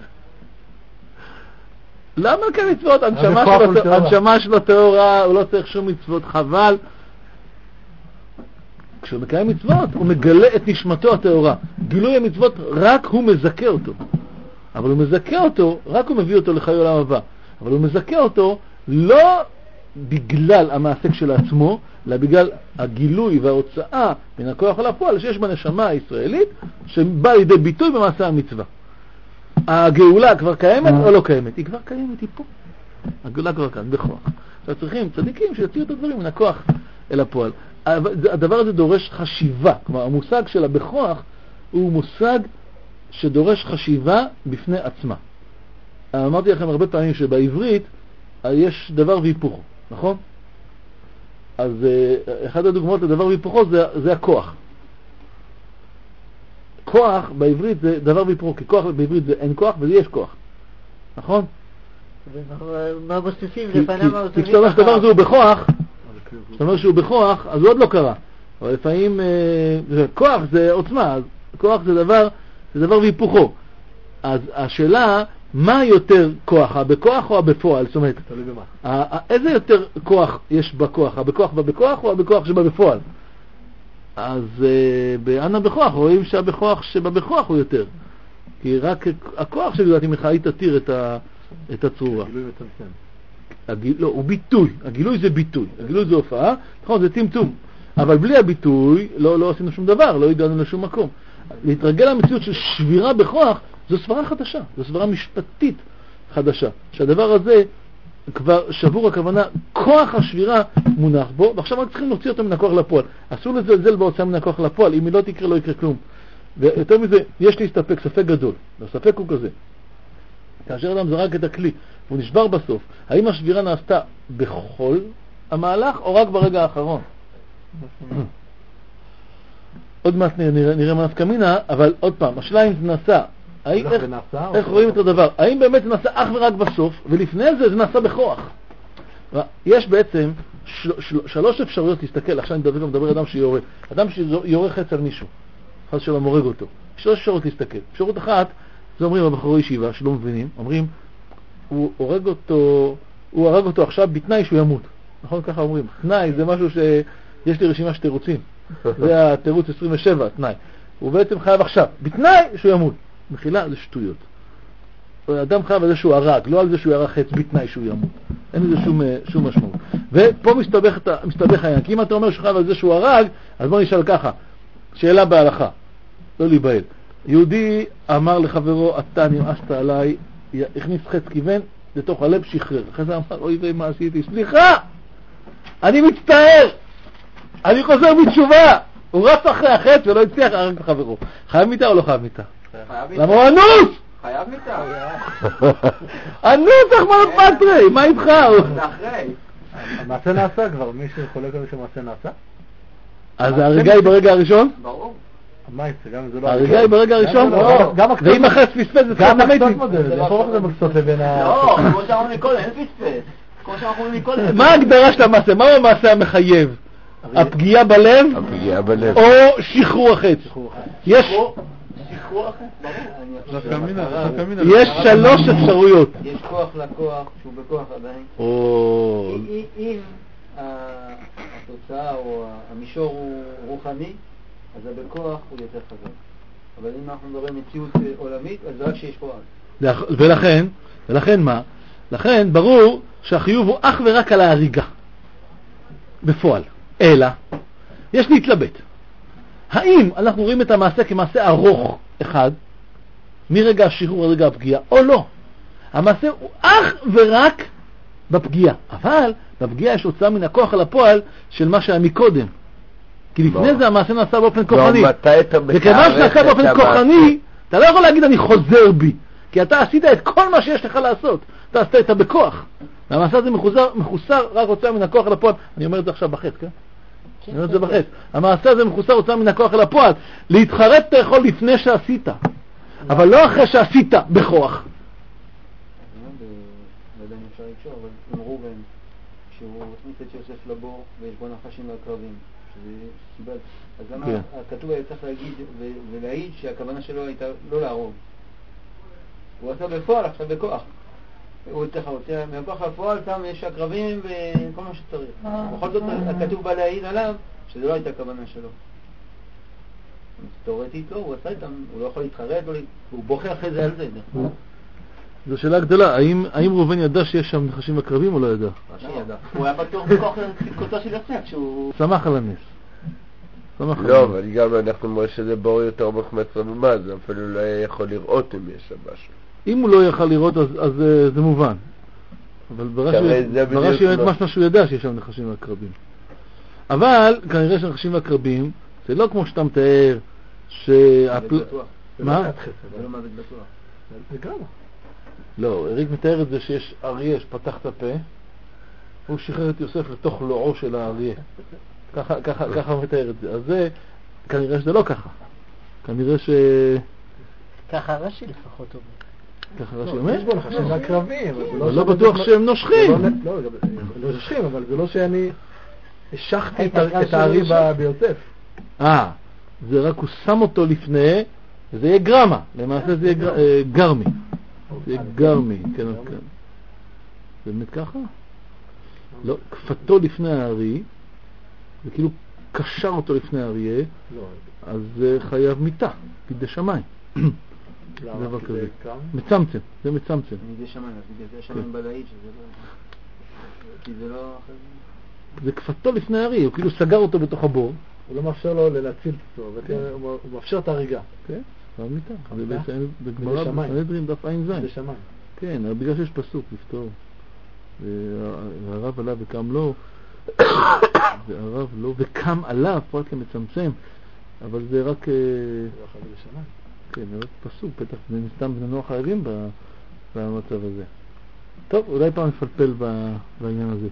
למה לקיים מצוות? הנשמה שלו טהורה, הוא לא צריך שום מצוות, חבל. כשהוא מקיים מצוות, הוא מגלה את נשמתו הטהורה. גילוי המצוות רק הוא מזכה אותו. אבל הוא מזכה אותו, רק הוא מביא אותו לחיי עולם הבא. אבל הוא מזכה אותו לא בגלל המעשה של עצמו, אלא בגלל הגילוי וההוצאה מן הכוח אל הפועל שיש בנשמה הישראלית, שבא לידי ביטוי במעשה המצווה. הגאולה כבר קיימת או לא קיימת? היא כבר קיימת, היא פה. הגאולה כבר כאן, בכוח. עכשיו צריכים צדיקים שיוציאו את הדברים מן הכוח אל הפועל. הדבר הזה דורש חשיבה. כלומר, המושג שלה בכוח הוא מושג שדורש חשיבה בפני עצמה. אמרתי לכם הרבה פעמים שבעברית יש דבר והיפוכו, נכון? אז אחד הדוגמאות לדבר והיפוכו זה הכוח. כוח בעברית זה דבר והיפוכו, כי כוח בעברית זה אין כוח וזה יש כוח, נכון? מה מוסיפים לפני מה כי כשאתה אומר שדבר הזה הוא בכוח, כשאתה אומר שהוא בכוח, אז הוא עוד לא קרה. אבל לפעמים כוח זה עוצמה, אז כוח זה דבר והיפוכו. אז השאלה, מה יותר כוח, בכוח או הבפועל? זאת אומרת, תלוי במה. איזה יותר כוח יש בכוח? הבכוח בכוח או הבכוח שבפועל? אז באנה בכוח רואים שהבכוח שבבכוח הוא יותר. כי רק הכוח שגדולת ממך היא תתיר את הצרורה. הגילוי מצמצם. לא, הוא ביטוי. הגילוי זה ביטוי. הגילוי זה הופעה, נכון, זה צמצום. אבל בלי הביטוי לא עשינו שום דבר, לא הגענו לשום מקום. להתרגל למציאות של שבירה בכוח, זו סברה חדשה, זו סברה משפטית חדשה. שהדבר הזה כבר שבור, הכוונה, כוח השבירה מונח בו, ועכשיו רק צריכים להוציא אותו מן הכוח לפועל. אסור לזלזל בהוצאה מן הכוח לפועל, אם היא לא תקרה, לא יקרה כלום. ויותר מזה, יש להסתפק, ספק גדול. והספק הוא כזה. כאשר אדם זרק את הכלי, והוא נשבר בסוף, האם השבירה נעשתה בכל המהלך, או רק ברגע האחרון? עוד מעט נראה מה נפקא מינה, אבל עוד פעם, השאלה אם זה נעשה, איך רואים את הדבר? האם באמת זה נעשה אך ורק בסוף, ולפני זה נעשה בכוח? יש בעצם שלוש אפשרויות להסתכל, עכשיו אני מדבר אדם שיורה. אדם שיורה חץ על מישהו, חס שלום מורג אותו. שלוש אפשרויות להסתכל. אפשרות אחת, זה אומרים הבחורי ישיבה שלא מבינים, אומרים, הוא הרג אותו עכשיו בתנאי שהוא ימות. נכון? ככה אומרים. תנאי זה משהו שיש לי רשימה של תירוצים. זה התירוץ 27, התנאי. הוא בעצם חייב עכשיו, בתנאי שהוא ימות. מחילה, זה שטויות. אדם חייב על זה שהוא הרג, לא על זה שהוא ירח חץ בתנאי שהוא ימות. אין לזה שום משמעות. ופה מסתבך העניין. כי אם אתה אומר שהוא חייב על זה שהוא הרג, אז בוא נשאל ככה. שאלה בהלכה. לא להיבהל. יהודי אמר לחברו, אתה נמאסת עליי, הכניס חץ כיוון, לתוך הלב שחרר. אחרי זה אמר, אוי ומה עשיתי? סליחה! אני מצטער! אני חוזר בתשובה! הוא רץ אחרי החץ ולא הצליח להרג את חברו. חייב מיתה או לא חייב מיתה? למה הוא אנוס? חייב מיתה. אנוס, אחמד פטרי, מה איתך? זה אחרי. המעשה נעשה כבר, מי שחולק על זה שמעשה נעשה? אז ההריגה היא ברגע הראשון? ברור. מה יצא, גם זה לא... ההריגה היא ברגע הראשון? ואם החץ פספס, זה גם תמיד. איפה זה מקצות לבין ה... לא, כמו שאמרנו מקודם, אין פספס. כמו שאמרנו מקודם. מה ההגדרה של המעשה? מהו המעשה המחייב? הפגיעה בלב? הפגיעה בלב. או שחרור החץ? יש... יש שלוש אפשרויות. יש כוח לכוח שהוא בכוח עדיין. אם התוצאה או המישור הוא רוחני, אז הבכוח הוא יותר חזק. אבל אם אנחנו מדברים מציאות עולמית, אז רק שיש כוח. ולכן מה? לכן ברור שהחיוב הוא אך ורק על ההריגה בפועל. אלא יש להתלבט. האם אנחנו רואים את המעשה כמעשה ארוך אחד, מרגע השחרור עד רגע הפגיעה, או לא? המעשה הוא אך ורק בפגיעה. אבל בפגיעה יש הוצאה מן הכוח על הפועל של מה שהיה מקודם. כי לפני זה המעשה נעשה באופן כוחני. וכיוון שנעשה באופן כוחני, אתה לא יכול להגיד אני חוזר בי. כי אתה עשית את כל מה שיש לך לעשות. אתה עשית את בכוח. והמעשה הזה מחוסר רק הוצאה מן הכוח על הפועל. אני אומר את זה עכשיו בחץ, כן? אני אומר את זה בחץ. המעשה הזה מחוסר הוצאה מן הכוח על הפועל. להתחרט אתה יכול לפני שעשית. אבל לא אחרי שעשית בכוח. לא יודע אם אפשר לקשור, אבל עם רובן, כשהוא הכניס את יוסף לבור ויש בו נחשים והקרבים, שזה סיבת, אז למה הכתוב היה צריך להגיד ולהעיד שהכוונה שלו הייתה לא להרוג? הוא עשה בפועל, עכשיו בכוח. הוא צריך להוציא מהכוח לפועל, שם יש הקרבים וכל מה שצריך. בכל זאת הכתוב בא להעיד עליו שזה לא הייתה הכוונה שלו. תיאורטית לא, הוא עשה איתם, הוא לא יכול להתחרט, הוא בוכה אחרי זה על זה. זו שאלה גדולה, האם ראובן ידע שיש שם נחשים עקרבים או לא ידע? הוא היה בטוח בכוח צדקותו של יוסף, שהוא... שמח על הנס. לא, אבל גם אנחנו אומרים שזה ברור יותר מחמץ רבמה, זה אפילו לא היה יכול לראות אם יש שם משהו. אם הוא לא יכל לראות אז זה מובן. אבל ברש"י באמת משהו שהוא ידע שיש שם נחשים עקרבים. אבל כנראה שנחשים עקרבים זה לא כמו שאתה מתאר מה? זה לא מוות בטוח. זה כמה? לא, אריק מתאר את זה שיש אריה שפתח את הפה, הוא שחרר את יוסף לתוך לועו של האריה. ככה הוא מתאר את זה. אז זה, כנראה שזה לא ככה. כנראה ככה רש"י לפחות אומר. ככה רש"י אומר? יש בו נחשים עקרבים, אבל לא בטוח שהם נושכים. לא, לא נושכים, אבל זה לא שאני השכתי את האריה ביוסף. זה רק הוא שם אותו לפני, וזה יהיה גרמה. למעשה זה יהיה גרמי. זה יהיה גרמי, כן. זה באמת ככה? לא, כפתו לפני הארי, זה כאילו קשר אותו לפני האריה, אז זה חייב מיטה, בידי שמיים. דבר כזה. מצמצם, זה מצמצם. בידי שמיים, אז בידי שמיים בלעית שזה לא... כי זה לא... זה כפתו לפני האריה, הוא כאילו סגר אותו בתוך הבור. הוא לא מאפשר לו להציל אותו, הוא מאפשר את הריגה. כן, חייב מיטה. זה בגמרא בסנהדרין דף עין זין. בידי שמיים. כן, בגלל שיש פסוק לפתור. והרב עליו וקם לו, והרב לא וקם עליו, פרט למצמצם, אבל זה רק... כן, זה רק פסוק, בטח מסתם בני נוח חייבים במצב הזה. טוב, אולי פעם נפלפל בעניין הזה.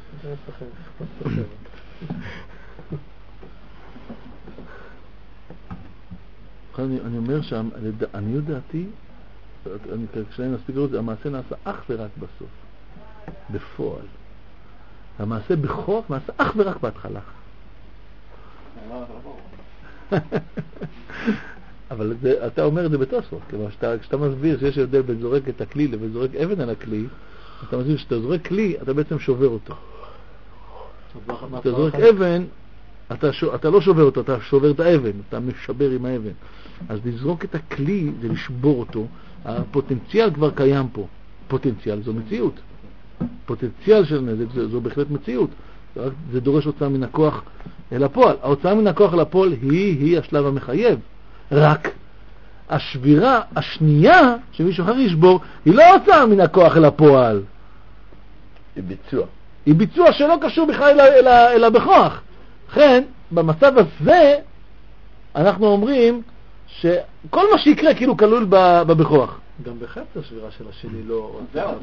אני אומר שאני דעתי, כשאני נספיק לראות, המעשה נעשה אך ורק בסוף, בפועל. המעשה בכוח נעשה אך ורק בהתחלה. אבל אתה אומר את זה בתוספות, כלומר כשאתה מסביר שיש הבדל בין זורק את הכלי לבין זורק אבן על הכלי, אתה מסביר שאתה זורק כלי, אתה בעצם שובר אותו. אתה זורק אבן, אתה לא שובר אותו, אתה שובר את האבן, אתה משבר עם האבן. אז לזרוק את הכלי זה לשבור אותו. הפוטנציאל כבר קיים פה. פוטנציאל זו מציאות. פוטנציאל של נזק זו בהחלט מציאות. זה דורש הוצאה מן הכוח אל הפועל. ההוצאה מן הכוח אל הפועל היא השלב המחייב. רק השבירה השנייה שמישהו אחר ישבור היא לא הוצאה מן הכוח אל הפועל. היא ביצוע. היא ביצוע שלא קשור בכלל אלא בכוח. לכן, במצב הזה אנחנו אומרים שכל מה שיקרה כאילו כלול בכוח. גם בחץ השבירה של השני לא...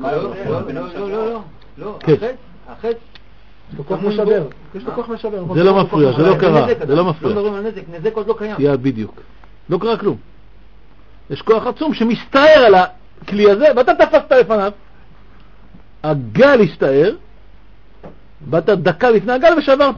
לא, החץ יש לו כוח משבר. יש לו כוח משבר. זה לא מפריע, זה לא קרה, זה לא מפריע. לא מדברים על נזק, נזק עוד לא קיים. בדיוק. לא קרה כלום. יש כוח עצום שמסתער על הכלי הזה, ואתה תפסת לפניו. הגל הסתער, באת דקה לפני הגל ושברת.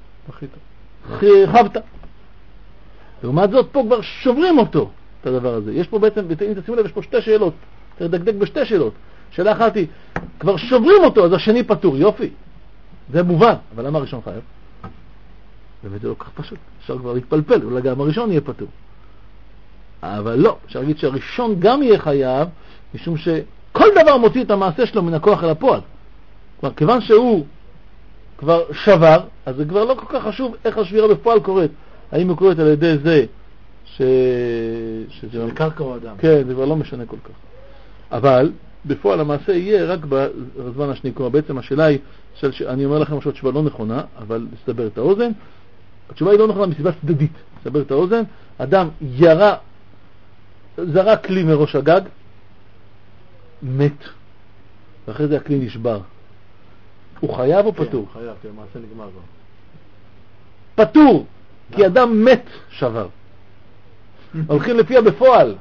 חבת. לעומת זאת פה כבר שוברים אותו, את הדבר הזה. יש פה בעצם, אם תשימו לב, יש פה שתי שאלות. צריך לדקדק בשתי שאלות. שאלה אחת היא, כבר שוברים אותו, אז השני פטור. יופי. זה מובן. אבל למה הראשון חייב? באמת זה לא כך פשוט. אפשר כבר להתפלפל, אולי גם הראשון יהיה פטור. אבל לא. אפשר להגיד שהראשון גם יהיה חייב, משום שכל דבר מוציא את המעשה שלו מן הכוח אל הפועל. כלומר, כיוון שהוא כבר שבר, אז זה כבר לא כל כך חשוב איך השבירה בפועל קורית. האם הוא קורית על ידי זה שזה קרקע או אדם. כן, זה כבר לא משנה כל כך. אבל בפועל המעשה יהיה רק בזמן השני. כלומר, בעצם השאלה היא, אני אומר לכם שהתשובה לא נכונה, אבל לסבר את האוזן. התשובה היא לא נכונה מסיבה צדדית. לסבר את האוזן, אדם זרק כלי מראש הגג, מת, ואחרי זה הכלי נשבר. הוא חייב או פטור? כן, חייב, כי המעשה נגמר כבר. פטור, כי אדם מת שבר. הולכים לפיה בפועל.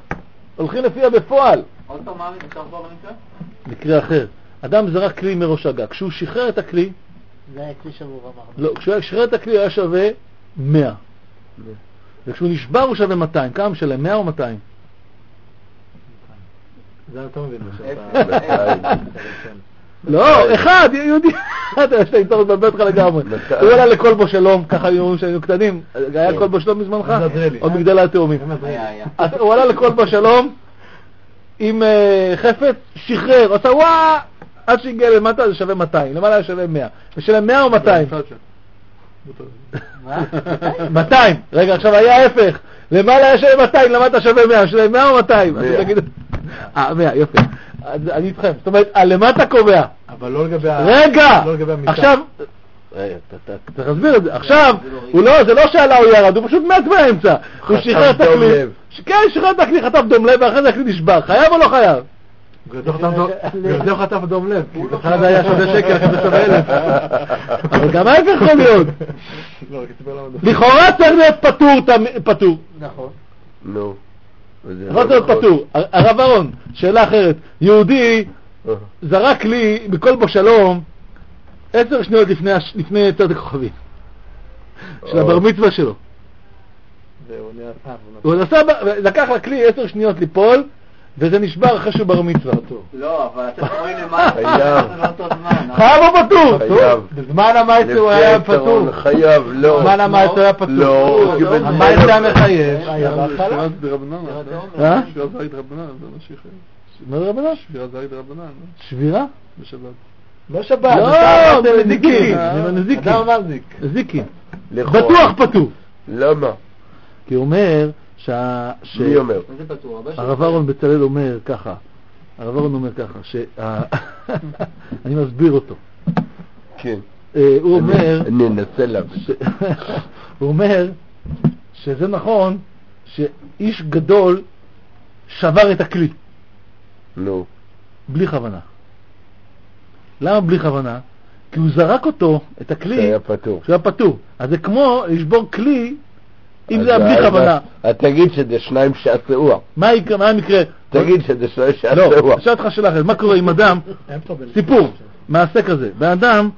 עוד פעם מה אפשר כבר במקרה? מקרה אחר. אדם זרק כלי מראש הגג. כשהוא שחרר את הכלי... זה היה כלי שבור אמרנו. לא, כשהוא שחרר את הכלי הוא היה שווה 100. וכשהוא נשבר הוא שווה 200. כמה משלם? 100 או 200? זה אתה מבין מה לא, אחד, יהודי, אתה יודע שאתה איתו מבלבל אותך לגמרי. הוא עלה לכל בו שלום, ככה היו אומרים שהיינו קטנים, היה כל בו שלום מזמנך? עוד מגדל התאומים. הוא עלה לכל בו שלום, עם חפץ, שחרר, עושה וואה, עד שהגיע למטה זה שווה 200, למעלה זה שווה 100. ושלם 100 או 200? 200. רגע, עכשיו היה ההפך. למעלה היה שווה 200, למטה שווה 100. שלם 100 או 200? 100, יופי. אני איתכם. זאת אומרת, הלמטה קובע. אבל לא לגבי רגע! עכשיו, צריך להסביר את זה. עכשיו, זה לא שעלה או ירד, הוא פשוט מת באמצע. הוא שחרר את הכלי. כן, שחרר את הכלי, חטף דום לב, ואחרי זה הכלי נשבר. חייב או לא חייב? זה חטף דום לב. בכלל זה היה שווה שקל, אחרי זה שווה 1,000. אבל גם ההפך יכול להיות. לכאורה צריך להיות פטור. נכון. נו. יכול להיות פטור. הרב אהרון, שאלה אחרת. יהודי זרק לי בכל בו שלום 10 שניות לפני יצאת הכוכבים. של הבר מצווה שלו. הוא לקח לכלי 10 שניות ליפול, וזה נשבר אחרי שהוא בר מצווה. לא, אבל אתם רואים למעלה, זה לא אותו זמן. חייב או פטור? בזמן המעשה הוא היה פטור. חייב, לא. בזמן המעשה הוא היה פטור. לא. המעשה היה מחייב. היה בהתחלה. שבירת דרבנן. שבירת זית רבנן, זה מה שיחייב. מה זה רבנן? שבירת זית רבנן. שבירה? בשבת. לא שבת. לא, זה נזיקין. אדם מזיק. נזיקין. בטוח פטור. למה? כי הוא אומר מי אומר? הרב אהרון בצלאל אומר ככה, אני מסביר אותו. כן. הוא אומר, ננסה להבין. הוא אומר שזה נכון שאיש גדול שבר את הכלי. נו. בלי כוונה. למה בלי כוונה? כי הוא זרק אותו, את הכלי, שהיה פטור. אז זה כמו לשבור כלי אם זה היה בלי כוונה. תגיד שזה 2 שעשאוה. מה המקרה? תגיד שזה 2 שעשאוה. לא, שאל אותך שאלה אחרת. מה קורה עם אדם? סיפור, מעשה כזה. באדם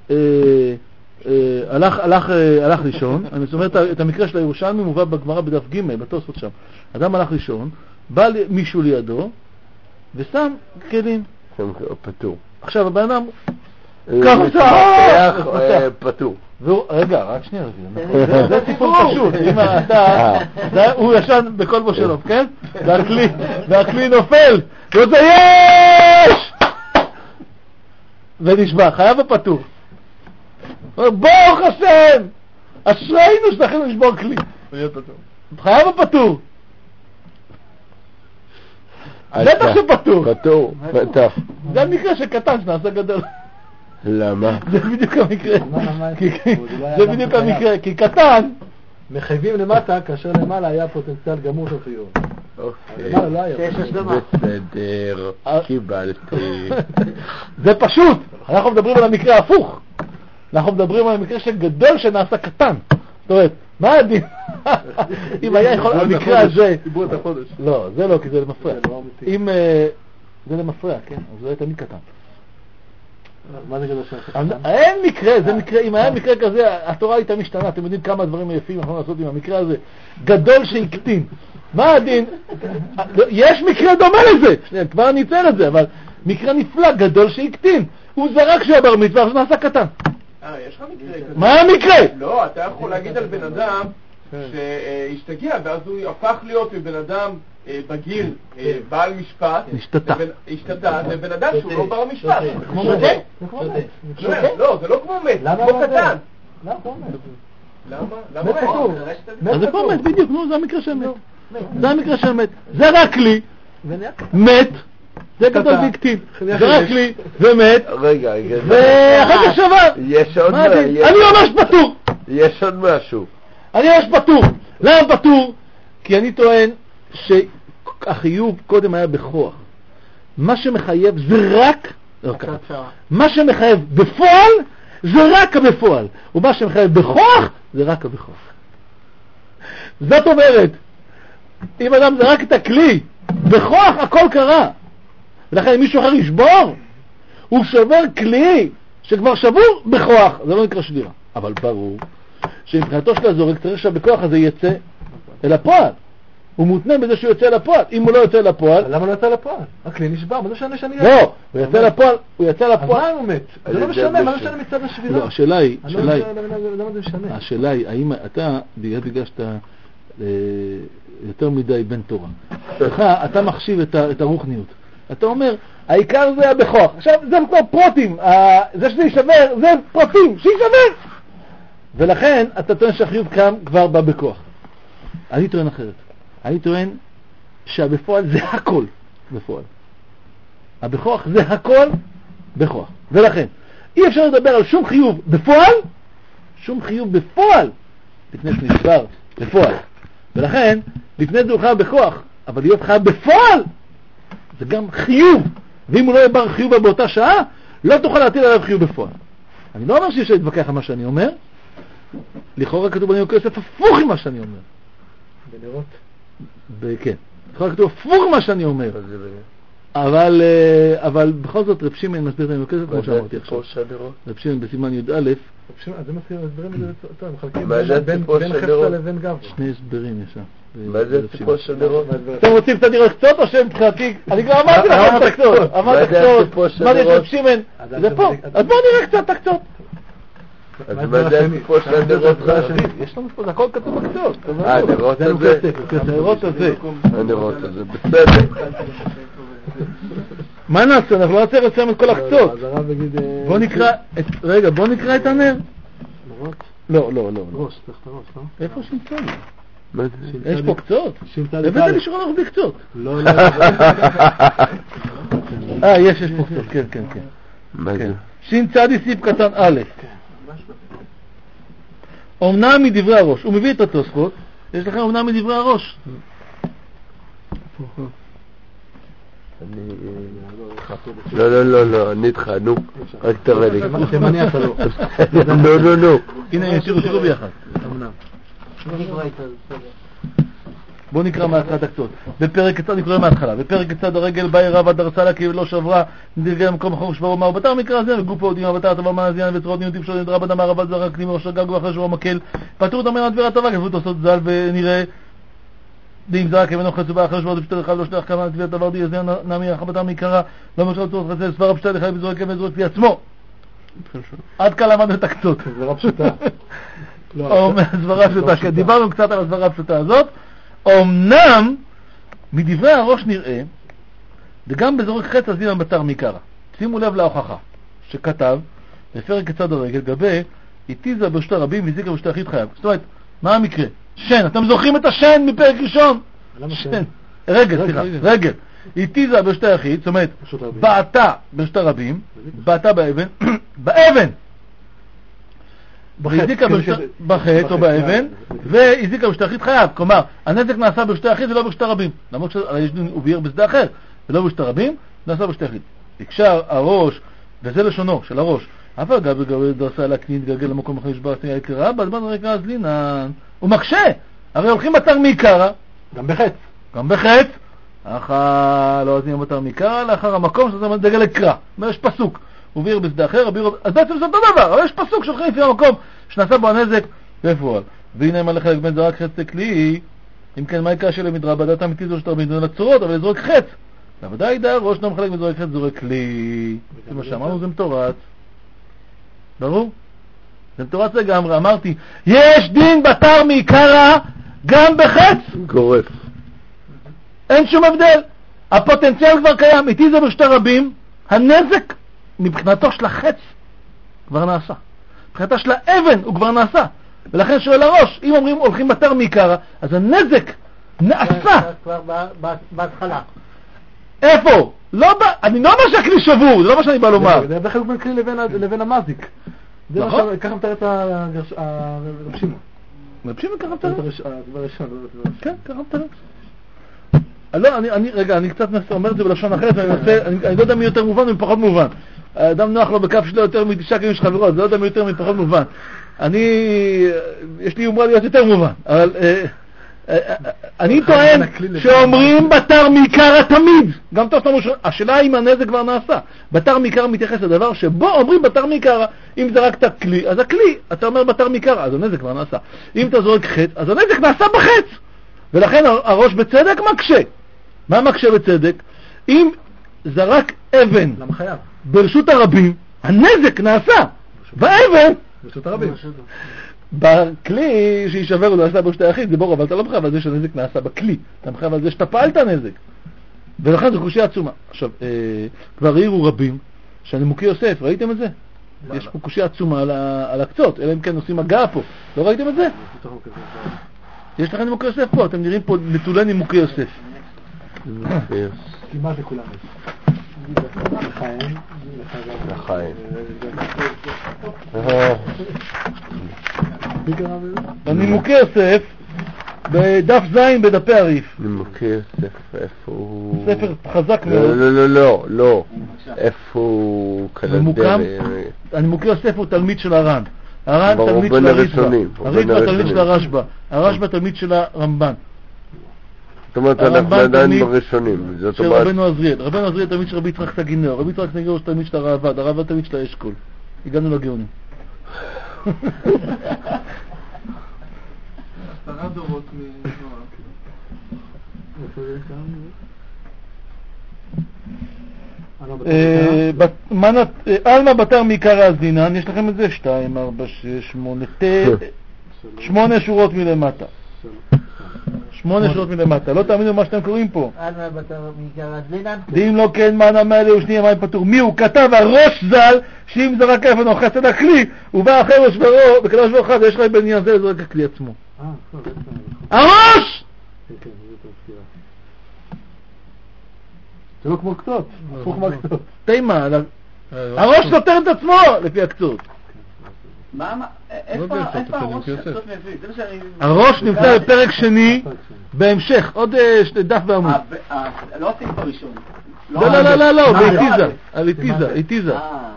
הלך לישון, אני אומר את המקרה של הירושלמי מובא בגמרא בדף ג' בתוספות שם. אדם הלך לישון, בא מישהו לידו ושם כלים. פטור. עכשיו הבן אדם מפתח פטור. רגע, רק שנייה, זה סיפור פשוט. הוא ישן בכל בו שלום, כן? והכלי נופל, וזה יש! ונשבע, חייב הפטור. ברוך השם! אשרינו שזכינו לשבור כלי. חייב הפטור. בטח שפטור. פטור, בטח. זה המקרה שקטן שנעשה גדול. למה? זה בדיוק המקרה. זה בדיוק המקרה, כי קטן מחייבים למטה כאשר למעלה היה פוטנציאל גמור של חיוב. למעלה לא היה. בסדר, קיבלתי. זה פשוט. אנחנו מדברים על המקרה הפוך. אנחנו מדברים על המקרה שגדול שנעשה קטן. זאת אומרת, מה הדין? אם היה יכול המקרה הזה... דיברו את החודש. לא, זה לא, כי זה למפרע. אם... זה למפרע, כן? אז זה היה תמיד קטן. מה זה גדול של קטן? אין מקרה, זה מקרה, אם היה מקרה כזה, התורה הייתה משתנה, אתם יודעים כמה דברים יפים אנחנו לעשות עם המקרה הזה. גדול שהקטין. מה הדין? יש מקרה דומה לזה, כבר אני אציין את זה, אבל מקרה נפלא, גדול שהקטין. הוא זרק שהוא בר מצווה, אז נעשה קטן. יש לך מקרה כזה. מה המקרה? לא, אתה יכול להגיד על בן אדם שהשתגע, ואז הוא הפך להיות מבן אדם בגיר, בעל משפט, השתתה, זה בן אדם שהוא לא בר משפט. כמו מת. לא, זה לא כמו מת, זה כמו קטן. למה הוא מת? למה אז זה כמו מת, בדיוק, זה המקרה של מת. זה המקרה של מת. זה רק לי, מת, זה גדול והקטין. זה רק לי, ומת, ואחר כך שבר. יש עוד אני ממש פטור. יש עוד משהו. אני ממש פטור. למה פטור? כי אני טוען שהחיוב קודם היה בכוח. מה שמחייב זה רק... מה שמחייב בפועל זה רק בפועל. ומה שמחייב בכוח זה רק בכוח. זאת אומרת, אם אדם זה רק את הכלי, בכוח הכל קרה. ולכן אם מישהו אחר ישבור, הוא שובר כלי שכבר שבור בכוח. זה לא נקרא שבירה. אבל ברור שמבחינתו של הזורק צריך שהבכוח הזה יצא אל הפועל. הוא מותנה בזה שהוא יוצא לפועל. אם הוא לא יוצא לפועל... למה לא יוצא לפועל? הכלי נשבר, מה זה משנה שאני... לא, הוא יצא לפועל, אז מה הוא מת? זה לא משנה, מה זה משנה מצד השבירה? לא, השאלה היא... למה זה משנה? השאלה היא, האם אתה, בגלל שאתה יותר מדי בן תורה, אתה מחשיב את הרוחניות. אתה אומר, העיקר זה היה בכוח. עכשיו, זה כבר פרוטים. זה שזה יישבר, זה פרוטים, שיישבר! ולכן, אתה טוען שהחיוב קם כבר בא בכוח. אני טוען אחרת. אני טוען שהבפועל זה הכל בפועל. הבכוח זה הכל בכוח. ולכן, אי אפשר לדבר על שום חיוב בפועל, שום חיוב בפועל, לפני שנשבר בפועל. ולכן, לפני זה הוא חייב בכוח, אבל להיות חייב בפועל, זה גם חיוב. ואם הוא לא יבר חיוב באותה שעה, לא תוכל להטיל עליו חיוב בפועל. אני לא אומר שיש להתווכח על מה שאני אומר, לכאורה כתוב בני יוסף הפוך עם מה שאני אומר. בנרות? כן. לכאורה כתוב הפוך מה שאני אומר. אבל בכל זאת רב שמעון מסביר את בני יוסף כמו שאמרתי עכשיו. רב שמעון בסימן י"א. אז זה מסביר הסברים את זה טוב, מחלקים בין חפצה לבין גב. שני הסברים יש שם. מה זה הסיפור של נרות? אתם רוצים קצת לראות קצות או שהם מבחינתי? אני כבר אמרתי לכם את הקצות. אמרת קצות, מה זה רב שמעון? זה פה. אז בואו נראה קצת הקצות. אז מה זה הסיפור של הנרות? יש לנו פה, זה הכל כתוב בקצות. הנרות הזה. הנרות הזה. הנרות הזה, בסדר. מה נעשה? אנחנו לא נעשה לסיים את כל הקצות. בוא נקרא את הנר. נרות? לא. ראש, צריך את הראש, לא? איפה שימצא לי? מה זה? יש פה קצות? הבאת לי שרון הרבה קצות. לא. יש פה קצות, כן. מה זה? ש"צ סיף קטן א'. אומנם מדברי הראש. הוא מביא את התוספות. יש לכם אומנם מדברי הראש. לא, אני איתך, נו, רק תראה לי. תימני אתה לא. נו. הנה, תראו ביחד. בואו נקרא מהתחלת הקצות. בפרק כיצד נקרא מההתחלה. בפרק כיצד הרגל באי רבה דרסה לה כי לא שברה נדרגה למקום אחר שברו מה ובתר מקרא זה וגופו עודים הבתר הטבה מהזיין וצרות ניותים שלו נדרה בדם הרבה זרק כלים ראש הגג ואחרי שברו מקל פתרו אותם מן הדביר הטבה גפות עושות זל ונראה דין זרק כבנו חצו באחר שברו דפשתר אחד לא שלח כמה דביר דבר די יזיין נעמי החבטר מקרא לא משהו צורת חצה סברה פשטה לחי בזרוק כבד זרוק פי עצמו עד כאן למדנו את הקצות. סברה פשוטה. סברה פשוטה, כן, דיברנו קצת על הסברה הפשוטה הזאת. אמנם מדברי הראש נראה, וגם בזורק חץ אז דינם בתר מקרא. שימו לב להוכחה, שכתב בפרק כיצד הרגל גבי איתיזה בשתי רבים וזיקה בשתי אחיד חייב. זאת אומרת, מה המקרה? שן, אתם זוכרים את השן מפרק ראשון? שן. רגל. איתיזה בשתי אחיד, זאת אומרת, בעתה בשתי רבים, בעתה באבן, באבן! בחץ או באבן, והזיקה בשתי אחיד חייב. כלומר, הנזק נעשה בשתי אחיד ולא בשתי רבים. למרות שהוא ביאר בשדה אחר, ולא בשתי רבים, נעשה בשתי אחיד. הקשר הראש, וזה לשונו של הראש, אבל גבי דרסה להקנין, גלגל למקום אחר נשבר סניה יקרה, בזמן רקע אז לינן. הוא מקשה! הרי הולכים בתר מעיקרא, גם בחץ, לא עזים בתר מעיקרא, לאחר המקום שזה דגל לקרא. אומר, יש פסוק. הוא ביאר בשדה אחר, אז בעצם זה אותו דבר, אבל יש פסוק שהולכים לפי המקום שנעשה בו הנזק בפועל. והנה אם הלך לגבין זרק חץ לכלי, אם כן מה יקרה שלו מדרה בדת אמיתית זו שתרבין דון לצורות, אבל לזרוק חץ. בוודאי ידע ראש לא מחלק מזרוק חץ זורק כלי. זה מה שאמרנו, זה מתורץ. ברור? זה מתורץ לגמרי. אמרתי, יש דין בתר מעיקרא גם בחץ. גורף. אין שום הבדל. הפוטנציאל כבר קיים. איתי זה בשתי רבים. הנזק מבחינתו של החץ כבר נעשה. מבחינתו של האבן הוא כבר נעשה. ולכן שואל הראש, אם אומרים הולכים בתר מעיקרא, אז הנזק נעשה. כבר בהתחלה. איפה? אני לא אומר שהכלי שבור, זה לא מה שאני בא לומר. זה בחלק בין כלי לבין המזיק. נכון? ככה מתאר את הרב שמעון. רב שמעון ככה מתאר? בראשון. כן, ככה מתאר. לא, אני קצת אומר את זה בלשון אחרת, אני לא יודע מי יותר מובן ומי פחות מובן. האדם נוח לו בכף שלו יותר מתשעה כלים של חברות, לא יודע מי יותר מפחות מובן. יש לי יומרה להיות יותר מובן, אבל אני טוען שאומרים בתר מעיקרא תמיד, גם טוב שאתה אומר, השאלה אם הנזק כבר נעשה. בתר מעיקרא מתייחס לדבר שבו אומרים בתר מעיקרא, אם זרקת כלי, אז הכלי, אתה אומר בתר מעיקרא, אז הנזק כבר נעשה. אם אתה זורק חץ, אז הנזק נעשה בחץ. ולכן הראש בצדק מקשה. מה מקשה בצדק? אם זרק אבן ברשות הרבים, הנזק נעשה. באבן, ברשות הרבים. בכלי שישבר הוא לא עשה ברשות היחיד, זה ברור, אבל אתה לא מחייב על זה שהנזק נעשה בכלי, אתה מחייב על זה שאתה פעלת נזק. ולכן זו קושיה עצומה. עכשיו, כבר העירו רבים שהנימוקי יוסף, ראיתם את זה? יש פה קושיה עצומה על הקצות, אלא אם כן עושים הגעה פה. לא ראיתם את זה? יש לכם נימוקי יוסף פה, אתם נראים פה נטולי נימוקי יוסף. כמעט לכולם יש. לחיים. הנימוקי יוסף בדף זין בדפי הריף. נימוקי יוסף, איפה הוא? ספר חזק מאוד. לא. איפה הוא ממוקם? הנימוקי יוסף הוא תלמיד של הר"ן. הר"ן תלמיד של הריטב"א. הריטב"א תלמיד של הרשב"א. הרשב"א תלמיד של הרמב"ן. זאת אומרת, אנחנו עדיין בראשונים. של רבנו עזריאל. רבנו עזריאל תלמיד של רבי יצחק סגינור. רבי יצחק סגינור תלמיד של הרעב"ד. הרעב"ד תלמיד של האשכול. הגענו לגאונים. 10 דורות אלמה בתר מעיקר האזינן, יש לכם את זה? 2, 4, 6, 8, 8 שורות מלמטה. 8 שורות מלמטה. לא תאמינו מה שאתם קוראים פה. אלמה בתר מעיקר האזינן. דין לא כן מה נאמר לי ושנייה מים פטור. מי הוא? כתב הראש ז"ל שאם זרק אבן או חסד הכלי ובא אחר ושברו וכדאי שברו אחד יש לך בעניין זה לזרק הכלי עצמו. הראש! זה לא כמו קצות, הפוך מהקצות. תימה, הראש סותר את עצמו לפי הקצות. איפה הראש הקצות מביא? הראש נמצא בפרק שני בהמשך, עוד דף בעמוד. לא הסעיף הראשון. לא, באיטיזה.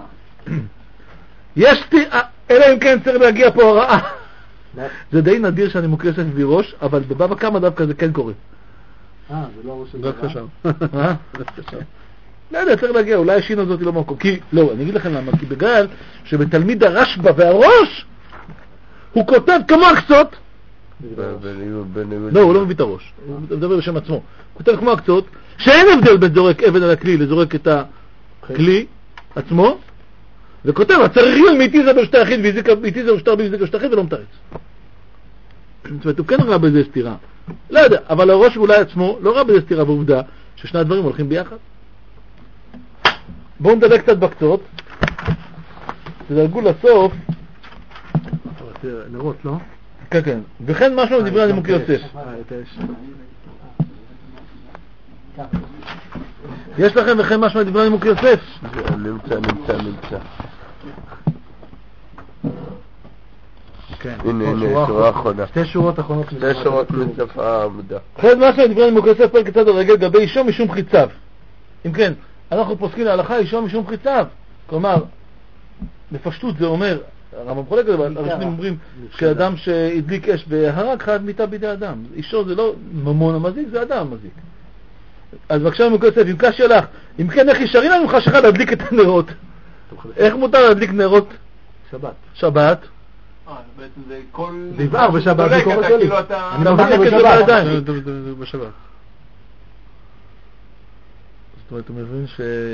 יש, אלא אם כן צריך להגיע פה הוראה. זה די נדיר שאני מוקר יוסף בלי ראש, אבל בבבא קמא דווקא זה כן קורה. זה לא הראש של דווקא שם. לא יודע, צריך להגיע, אולי השינה הזאת היא לא מקום. כי, לא, אני אגיד לכם למה, כי בגלל שבתלמיד הרשב"א והראש, הוא כותב כמו הקצות. לא, הוא לא מביא את הראש, הוא מדבר בשם עצמו. הוא כותב כמו הקצות, שאין הבדל בין זורק אבן על הכלי לזורק את הכלי עצמו, וכותב, צריך להיות מאיטיזה בשתי יחיד, ואיטיזה ושטר והזיק בשתי יחיד, ולא מתרץ. זאת אומרת, הוא כן ראה בזה סתירה. לא יודע, אבל הראש ואולי עצמו לא ראה בזה סתירה בעובדה ששני הדברים הולכים ביחד. בואו נדלק קצת בקצות. תדלגו לסוף. נרות, לא? כן, כן. וכן משהו מדברי הנימוקי יוסף. יש לכם וכן משהו מדברי הנימוקי יוסף? נמצא. כן. הנה, שורה אחרונה. 2 שורות אחרונות. 2 שורות מסוף העמודה. כן, משהו מדברי הנימוקי יוסף פרק כיצד הרגל גבי אישו משום חיציו. אם כן, אנחנו פוסקים להלכה אישו משום חיציו. כלומר, בפשטות זה אומר, הרמב"ם חולק על זה, הראשונים אומרים שאדם שהדליק אש והרג חייב מיתה בידי אדם. אישו זה לא ממון המזיק, זה אדם המזיק. אז בבקשה נימוקי יוסף, אם קשה לך, אם כן איך ישרים לנו חשכה להדליק את הנרות? איך מותר להדליק נרות? שבת. בעצם זה כל... זה יבער בשבת, זה קורה שלי. אני מדליק את זה בידיים. בשבת. זאת אומרת, הוא מבין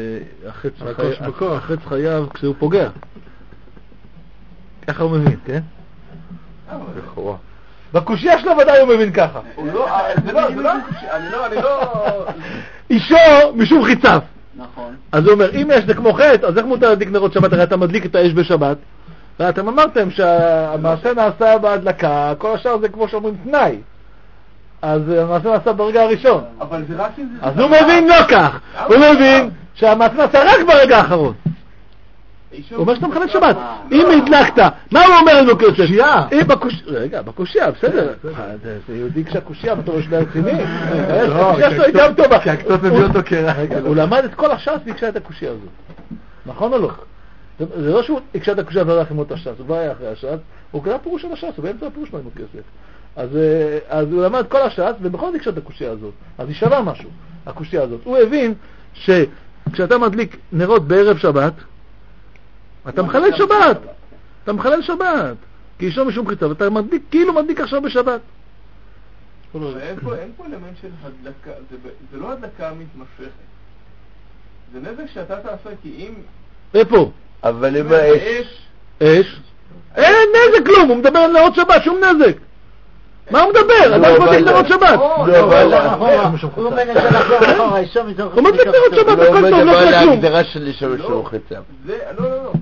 שהחץ חייב כשהוא פוגע. ככה הוא מבין, כן? לכאורה. בקושיה שלו ודאי הוא מבין ככה. זה לא, אני לא... אישו משום חיציו. נכון. אז הוא אומר, אם יש זה כמו חץ, אז איך מותר להדליק נרות שבת? הרי אתה מדליק את האש בשבת. ואתם אמרתם שהמעשה נעשה בהדלקה, כל השאר זה כמו שאומרים תנאי. אז המעשה נעשה ברגע הראשון. אבל זה רק אם זה... אז הוא מבין לא כך. הוא מבין שהמעשה נעשה רק ברגע האחרון. הוא אומר שאתה מחלל שבת. אם הדלקת, מה הוא אומר לנו כיוצא? רגע, בקושיה, בסדר. זה יהודי כשהקושיה, אתה רואה שלה רציני. הקושיה שלו היא גם טובה. כי הקצות מביא אותו כרע. הוא למד את כל הש"ס והקשה את הקושיה הזאת. נכון או לא? זה לא שהוא הקשה את הקושיה והלך ללמוד את הש"ס, הוא כבר היה אחרי הש"ס, הוא קרא פירוש של הש"ס, הוא באמצע הפירוש שלו עם הכסף. אז הוא למד כל הש"ס ובכל זאת הקשה את הקושיה הזאת. אז היא שווה משהו, הקושיה הזאת. הוא הבין שכשאתה מדליק נרות בערב שבת, אתה מחלל שבת. אתה מחלל שבת. כי אישו משום חיציו, אתה מדליק, כאילו מדליק עכשיו בשבת. אין פה אלמנט של הדלקה, זה לא הדלקה מתמשכת. זה נזק שאתה תעשה, כי אם... איפה? אבל אם האש... אש? אין נזק כלום, הוא מדבר על נרות שבת, שום נזק. מה הוא מדבר? אדם מדליק נרות שבת. הוא אומר את זה לחזור אחורה, אישו מתוך... הוא מדליק נרות שבת, הכל טוב, לא מדבר קרה כלום. להגדרה של לשמש ומחיצה. לא.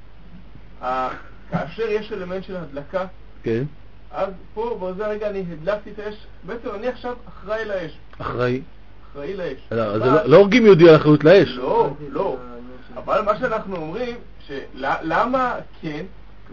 כאשר יש אלמנט של הדלקה, כן. אז פה, בזה הרגע אני הדלקתי את האש, בעצם אני עכשיו אחראי לאש. אחראי לאש. לא הורגים יהודי על אחריות לאש. לא. אבל מה שאנחנו אומרים, למה כן,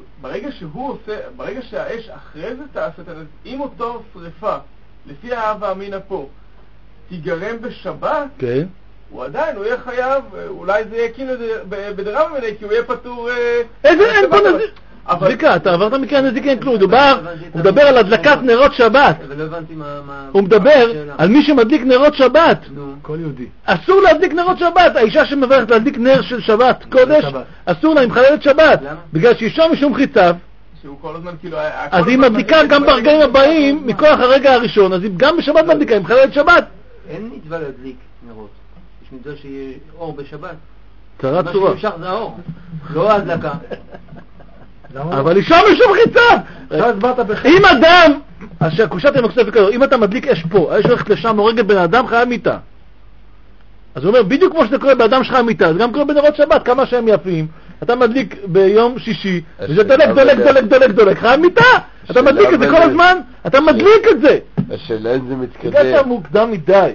ברגע שהאש אחרי זה תעשה את הנזק, אם אותו שריפה, לפי האהבה אמינה פה, תיגרם בשבת, כן. הוא יהיה חייב, אולי זה יהיה כאילו בדרם ממני, כי הוא יהיה פטור... אין פה נזיק. זיקה, אתה עברת מכאן נזיק, אין כלום. הוא מדבר על הדלקת נרות שבת. אבל לא הבנתי מה... הוא מדבר על מי שמדליק נרות שבת. כל יהודי. אסור להדליק נרות שבת. האישה שמברכת להדליק נר של שבת קודש, אסור לה, היא מחללת שבת. בגלל שאישה משום חיציו, שהוא כל הזמן כאילו... אז היא מדליקה גם ברגעים הבאים, מכוח הרגע הראשון, אז היא גם בשבת מדליקה, היא מחללת שבת. אין מצווה להדליק נרות. יש מצווה שיהיה אור בשבת. צרה צורה. מה שימשך זה האור, לא ההדלקה. אבל אישה משום חיציו. אם אדם, אז שהקושת עם הכסף כזו, אם אתה מדליק אש פה, האש הולכת לשם, הורגת בן אדם, חייב מיתה. אז הוא אומר, בדיוק כמו שזה קורה באדם שלך מיתה, זה גם קורה בנרות שבת, כמה שהם יפים. אתה מדליק ביום שישי, וזה דולק, חייב מיתה. אתה מדליק את זה כל הזמן, אתה מדליק את זה. השאלה אם זה מתקדם. הגעת מוקדם מדי.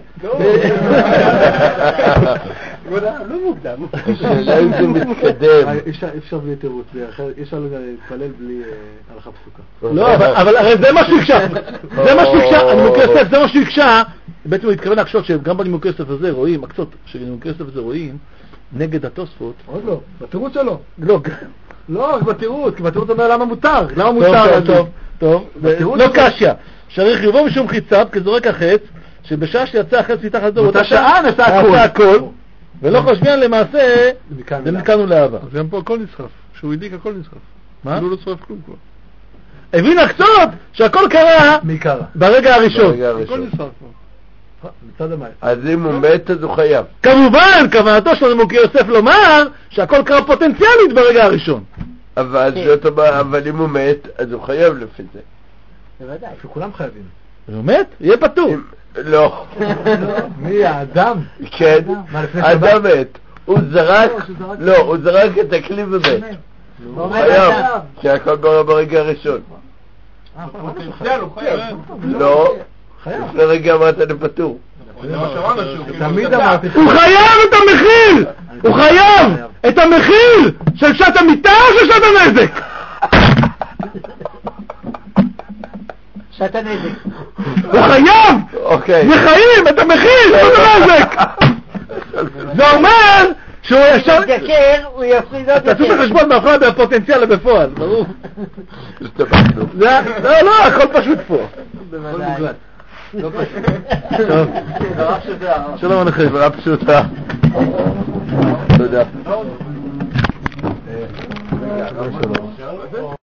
לא מוקדם. השאלה אם זה מתקדם. אפשר בלי תירוץ, יש לנו להתפלל בלי הלכה פסוקה. לא, אבל הרי זה מה שהקשה. זה מה שהקשה, הנימוקי יוסף, זה מה שהקשה. בעצם הוא התכוון להקשות שגם בנימוקי יוסף הזה רואים, הקצות שבנימוקי יוסף הזה רואים, נגד התוספות. עוד לא, בתירוץ שלו. לא, בתירוץ, כי בתירוץ אומר למה מותר. טוב, לא קשיה. שריך יבוא משום חיציו כזורק החץ, שבשעה שיצא החץ מתחת לדור, באותה שעה נעשה הכל. ולא חושבים למעשה, ומכאן ולאהבה. אז גם פה הכל נשרף. כשהוא הדליק הכל נשרף. מה? לא שרף כלום כבר. הבין הקצות שהכל קרה ברגע הראשון. הכל נשרף כבר. מצד המים. אז אם הוא מת אז הוא חייב. כמובן, כוונתו של נימוקי יוסף לומר שהכל קרה פוטנציאלית ברגע הראשון. אבל אם הוא מת אז הוא חייב לפי זה. בוודאי. שכולם חייבים. הוא מת? יהיה פטור. לא. מי האדם? כן, האדם מת. הוא זרק את הכלי ומת. הוא חייב, כי הכל קרה ברגע הראשון. פוטנציאל הוא חייב. לא. לפני רגע אמרת לפטור. תמיד אמרתי. הוא חייב את המחיר! הוא חייב את המחיר של שעת המיטה או של שעת הנזק? שעת הנזק. הוא חייב! מחיים את המחיר של הנזק! זה אומר שהוא ישר... מתייקר, הוא יפריד עוד תעשו את החשבון מאחורי בפוטנציאל ובפועל, ברור. לא, הכל פשוט פה. בוודאי. לא פשוט. טוב. שלום עליכם. חברה פשוטה. תודה.